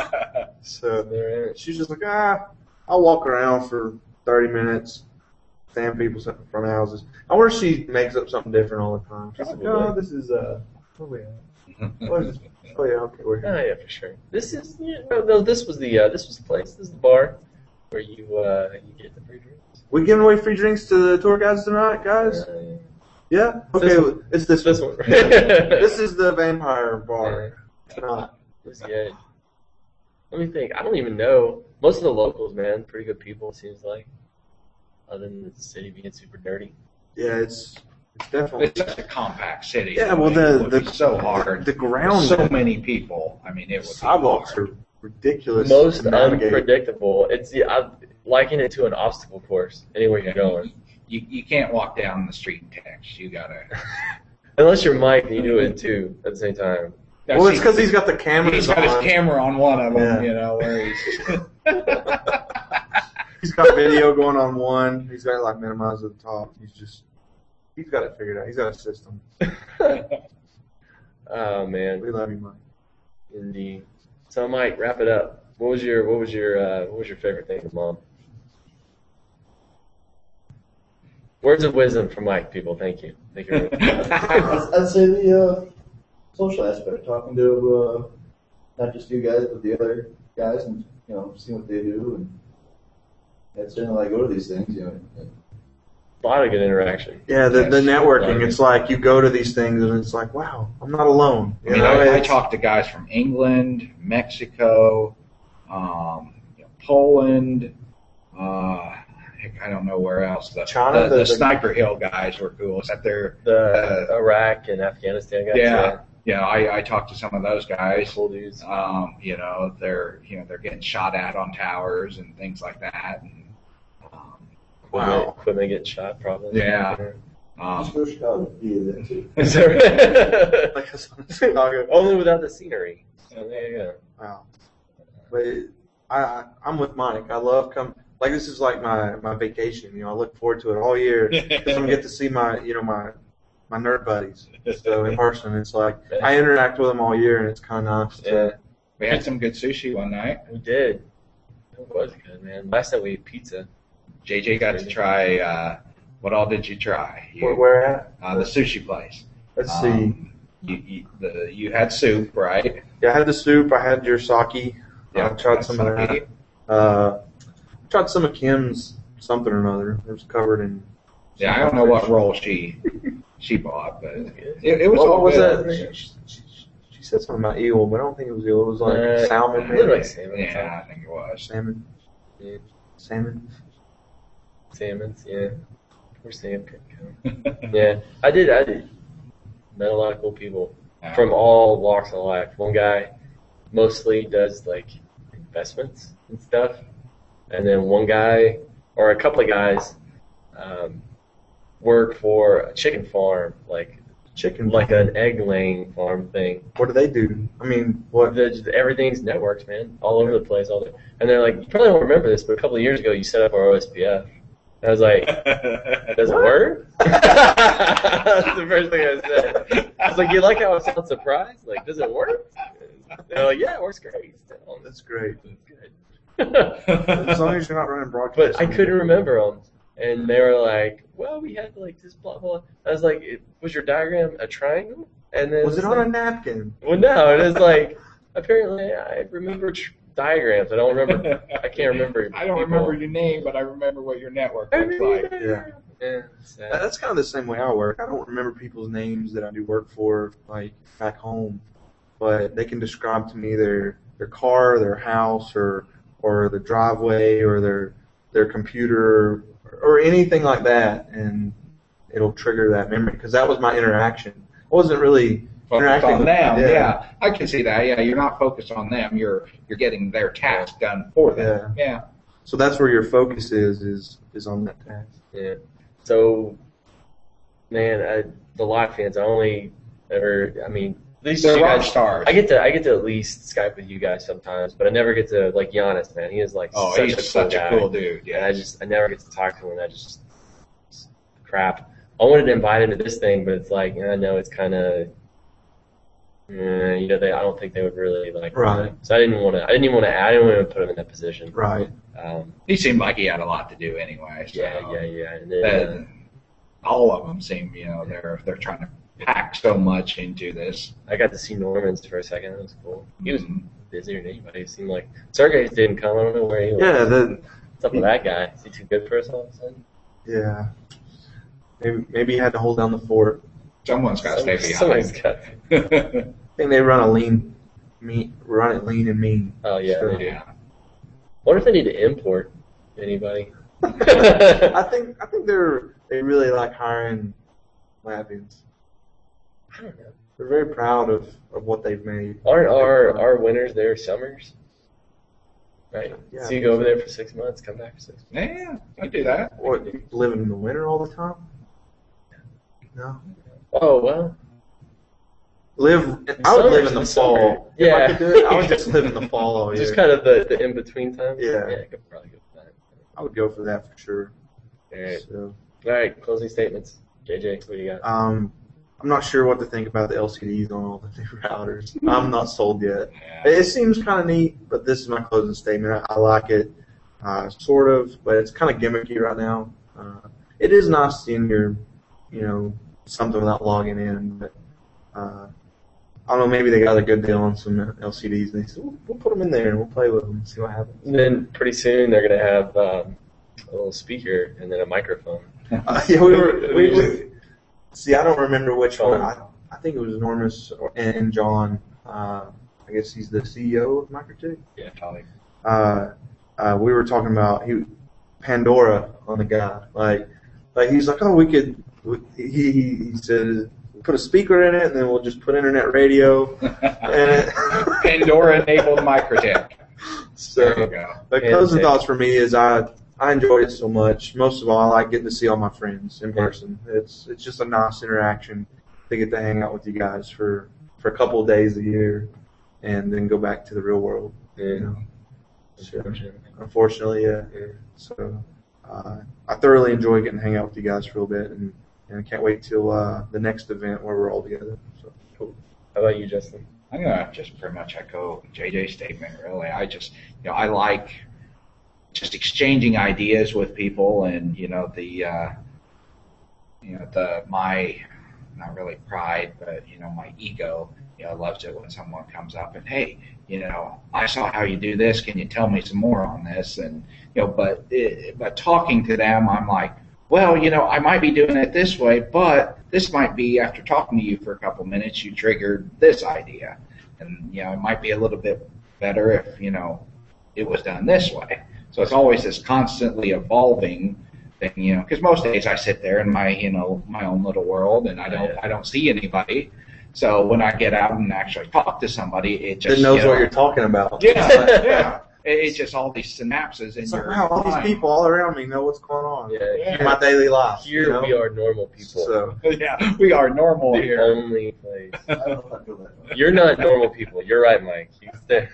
So she's just like, I'll walk around for 30 minutes, stand people from houses. I wonder if she makes up something different all the time. She's like, this is where we at? What is this? Oh yeah, okay, we're here. Oh yeah, for sure. This is this was the place. This is the bar. where you get the free drinks. We giving away free drinks to the tour guides tonight, guys? Yeah? Okay, it's this one. This is the Vampire Bar tonight. It's good. Let me think. I don't even know. Most of the locals, man, pretty good people, it seems like. Other than the city being super dirty. Yeah, it's definitely. It's such a compact city. Yeah, well, it would be so hard. The ground. So many people. I mean, it would sidewalks be hard. are ridiculous. Most to navigate. unpredictable. I liken it to an obstacle course. Anywhere you're going. You can't walk down the street and text. You gotta. Unless you're Mike and you do it too at the same time. Well, it's because he's got the camera. He's got his camera on one of them, Yeah. Where he's. He's got video going on one. He's got it like minimized at the top. He's got it figured out. He's got a system. Oh man, We love you, Mike. indeed. So Mike, wrap it up. What was your favorite thing with Mom? Words of wisdom from Mike, people. Thank you. Thank you. I'd say the social aspect, talking to not just you guys, but the other guys, and seeing what they do, and that's certainly why I go to these things. A lot of good interaction. Yeah, the networking. It's like you go to these things and it's like, wow, I'm not alone. I talked to guys from England, Mexico, Poland. I don't know where else. China, the Sniper Hill guys were cool. Is that The Iraq and Afghanistan guys. Yeah, I talked to some of those guys. Cool dudes. They're getting shot at on towers and things like that. And, Wow. Equipment getting shot, probably. Yeah. Just go to Chicago. Yeah, that too. Is there- Like Chicago. Only without the scenery. So there you go. Wow. But I'm with Mike. I love like this is like my vacation. I look forward to it all year because I'm gonna get to see my my nerd buddies. So in person, it's like I interact with them all year, and it's kind of nice. Yeah, we had some good sushi one night. we did. It was good, man. Last night we ate pizza. JJ got to try. What all did you try? Where at? The sushi place. Let's see. You had soup, right? Yeah, I had the soup. I had your sake. Yeah, I tried some of sake. that. Tried some of Kim's something or another. It was covered in. Yeah, I don't know what roll she bought, but it was What all was good. that? She said something about eel, but I don't think it was eel. It was like salmon. It looked Maybe. like salmon. Yeah, I think it was. Salmon. Yeah. Salmon. Salmons, yeah. We're salmon. Yeah, I did. Met a lot of cool people from all walks of life. One guy mostly does like investments and stuff, and then one guy or a couple of guys work for a chicken farm, like an egg laying farm thing. What do they do? I mean, what? Everything's networks, man, all over the place. And they're like, you probably don't remember this, but a couple of years ago you set up our OSPF. I was like, does it work? That's the first thing I said. I was like, you like how I sound surprised? Like, does it work? They're like, yeah, it works great. That's great. Good. As long as you're not running broadcast. But I couldn't remember them. And they were like, well, we had like this blah, blah. I was like, was your diagram a triangle? And then Was it on a napkin? Well, no, it is like, apparently I remember diagrams. I don't remember. I can't remember. I don't remember your name, but I remember what your network looks like. Yeah. That's kind of the same way I work. I don't remember people's names that I do work for, like back home, but they can describe to me their car, their house, or the driveway, or their computer, or anything like that, and it'll trigger that memory because that was my interaction. I wasn't really interacting on them. with, Yeah, I can see that. Yeah, you're not focused on them. You're getting their task done for them. Yeah. So that's where your focus is on that task. Yeah. So, man, the live fans, I only ever, I mean, these They're rock guys, stars. I get to at least Skype with you guys sometimes, but I never get to, like, Giannis, man. He is, like, such a cool dude. Yeah. And I never get to talk to him. It's crap. I wanted to invite him to this thing, but it's like, I know it's kind of, I don't think they would really like. Right. So I didn't even want to put him in that position. Right. He seemed like he had a lot to do anyway. So Yeah. And then, all of them seem, they're trying to pack so much into this. I got to see Norman's for a second. That was cool. He was busier than anybody. It seemed like Sergey didn't come. I don't know where he was. Yeah, What's up with that guy? Is he too good for us all of a sudden? Yeah. Maybe he had to hold down the fort. Someone's got to stay behind. Somebody's got. I think they run it lean and mean. Oh yeah, So- they do. I wonder if they need to import anybody. I think they really like hiring Latvians. I don't know. They're very proud of what they've made. Aren't our winners there summers? Right. Yeah, So you go over there for 6 months, come back for 6 months. Yeah, I do that. What, living in the winter all the time? No. Oh well. I would live in the summer. fall. Yeah. If I could do it, I would just live in the fall all year. Just kind of the in between time. Yeah. I could probably go for that. I would go for that for sure. All right. So, All right. Closing statements. JJ, what do you got? I'm not sure what to think about the LCDs on all the new routers. I'm not sold yet. Yeah. It seems kind of neat, but this is my closing statement. I like it, sort of, but it's kind of gimmicky right now. It is nice seeing something without logging in, but I don't know, maybe they got a good deal on some LCDs, and they said, we'll put them in there and we'll play with them and see what happens. And then pretty soon they're gonna have a little speaker and then a microphone. Yeah, we see, I don't remember which one. I think it was Normus and John. I guess he's the CEO of Microtik. Yeah, Tolly. We were talking about Pandora on the guy. Like he's like, oh, we could. He said, put a speaker in it, and then we'll just put internet radio. And Pandora-enabled Microtik. There you go. The closing thoughts for me is I enjoy it so much. Most of all, I like getting to see all my friends in person. It's just a nice interaction to get to hang out with you guys for a couple of days a year, and then go back to the real world. Yeah. So, unfortunately, yeah. So I thoroughly enjoy getting to hang out with you guys for a little bit, and I can't wait till the next event where we're all together. So cool. How about you, Justin? I'm gonna just pretty much echo JJ's statement. Really, I just I like just exchanging ideas with people, and my not really pride, but my ego loves it when someone comes up and, hey, I saw how you do this. Can you tell me some more on this? And but talking to them, I'm like, well, I might be doing it this way, but this might be, after talking to you for a couple minutes, you triggered this idea, and it might be a little bit better if it was done this way. So it's always this constantly evolving thing, because most days I sit there in my my own little world, and I don't see anybody. So when I get out and actually talk to somebody, it just knows what you're talking about. Yeah, yeah. It's just all these synapses in your wow, all mind. these people all around me know what's going on Yeah. in my daily life. Here we are normal people. So Yeah, we are normal The here. only place. I don't know if I feel that way. You're not normal people. You're right, Mike. He's there.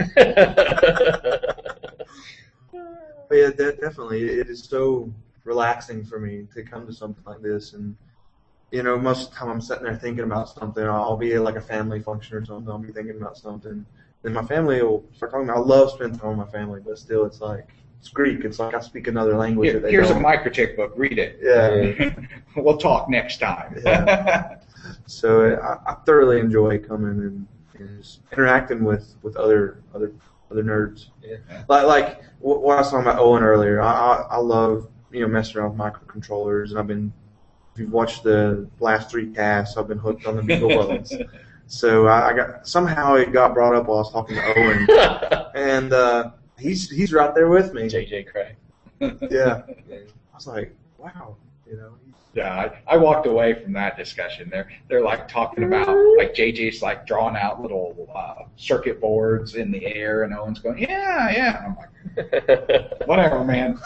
But yeah, definitely, it is so relaxing for me to come to something like this, and most of the time I'm sitting there thinking about something. I'll be at like a family function or something. I'll be thinking about something, then my family will start talking about. I love spending time with my family, but still, it's like it's Greek. It's like I speak another language. that they Here's a don't. Microtik book. Read it. Yeah. We'll talk next time. Yeah. So I thoroughly enjoy coming and just interacting with other nerds. Yeah. Like what I was talking about Owen earlier. I love messing around with microcontrollers, and if you've watched the last 3 casts, I've been hooked on the BeagleBones. So somehow it got brought up while I was talking to Owen, and he's right there with me. JJ Craig. Yeah. I was like, wow, Yeah, I walked away from that discussion. They're like talking about, like, JJ's like drawing out little circuit boards in the air, and Owen's going, yeah. And I'm like, whatever, man.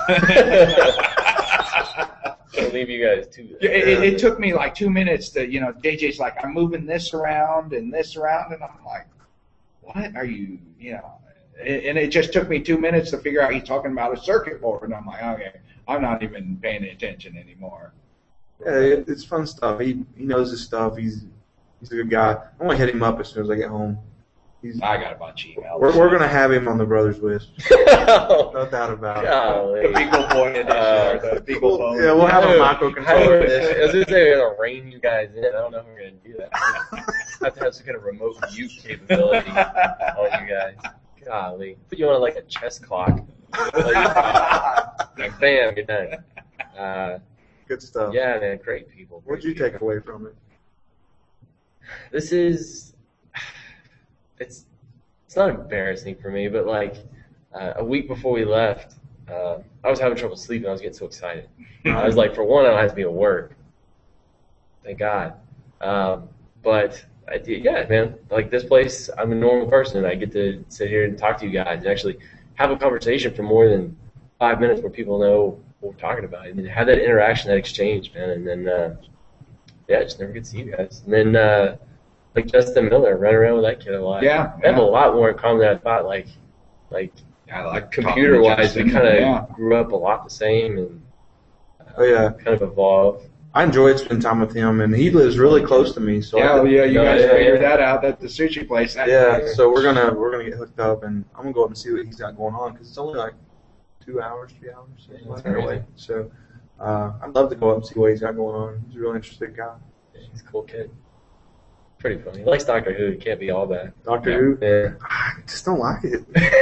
I'll leave you guys to that. It took me like 2 minutes to, JJ's like, I'm moving this around, and I'm like, what are you, and it just took me 2 minutes to figure out he's talking about a circuit board, and I'm like, okay, I'm not even paying attention anymore. Yeah, it's fun stuff. He knows his stuff. He's a good guy. I'm gonna hit him up as soon as I get home. I got a bunch of emails. We're gonna have him on the Brothers Wisp. No doubt about it. Golly. The Beagle Boy edition, or the Beagle Bone. Yeah, we'll have a I microcontroller edition. was going to say we're going to rein you guys in. I don't know if we're going to do that. I have to have some kind of remote mute capability on you guys. Golly. Put you on like a chess clock. Like, bam, you're done. Good stuff. Yeah, man, great people. What'd you take away from it? This is, it's not embarrassing for me, but like a week before we left, I was having trouble sleeping. I was getting so excited. I was like, for one, I don't have to be at work. Thank God. But I did, yeah, man. Like this place, I'm a normal person. I get to sit here and talk to you guys and actually have a conversation for more than 5 minutes where people know what we're talking about, and then have that interaction, that exchange, man. And then, yeah, just never get to see you guys. And then, like Justin Miller, run around with that kid a lot. Yeah, They have a lot more in common than I thought. Like I like computer-wise, we kind of grew up a lot the same and kind of evolved. I enjoyed spending time with him, and he lives really close to me. So you guys figured that out at the sushi place. So we're gonna get hooked up, and I'm gonna go up and see what he's got going on because it's only like 2 hours, 3 hours, something like that away. So I'd love to go up and see what he's got going on. He's a really interesting guy. Yeah, he's a cool kid. Pretty funny. He likes Doctor Who. He can't be all bad. Doctor Who? Yeah. I just don't like it.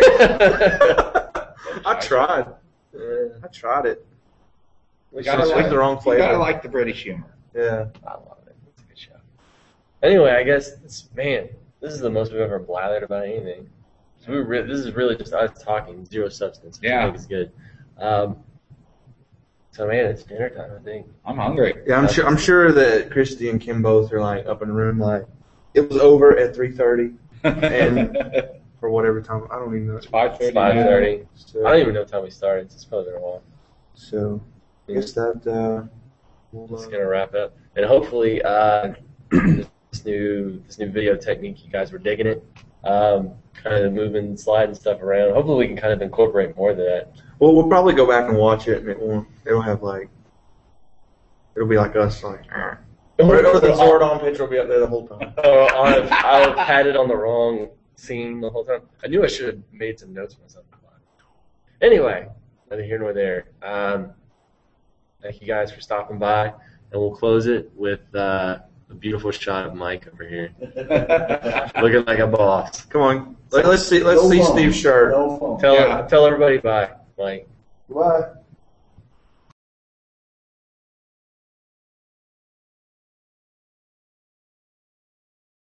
I tried. I tried it. You gotta like the wrong flavor. You gotta like the British humor. Yeah. I love it. It's a good show. Anyway, I guess this is the most we've ever blathered about anything. So this is really just us talking, zero substance, which I think is good. So man, it's dinner time, I think. I'm hungry. Yeah, I'm sure that Christy and Kim both are like up in the room, like it was over at 3:30, and for whatever time, I don't even know. It's 5:30. 5:30. So, I don't even know what time we started. It's probably been a while. So I guess that we're just gonna wrap up, and hopefully this new video technique, you guys were digging it. Kind of moving, sliding stuff around. Hopefully, we can kind of incorporate more of that. Well, we'll probably go back and watch it, and it'll have like it'll be like us, like. Or the Zordon picture will be up there the whole time. I'll have had it on the wrong scene the whole time. I knew I should have made some notes for myself. Anyway, neither here nor there. Thank you guys for stopping by, and we'll close it with a beautiful shot of Mike over here, looking like a boss. Come on, let's see Steve's shirt. No phone. Tell everybody bye, Mike. Goodbye.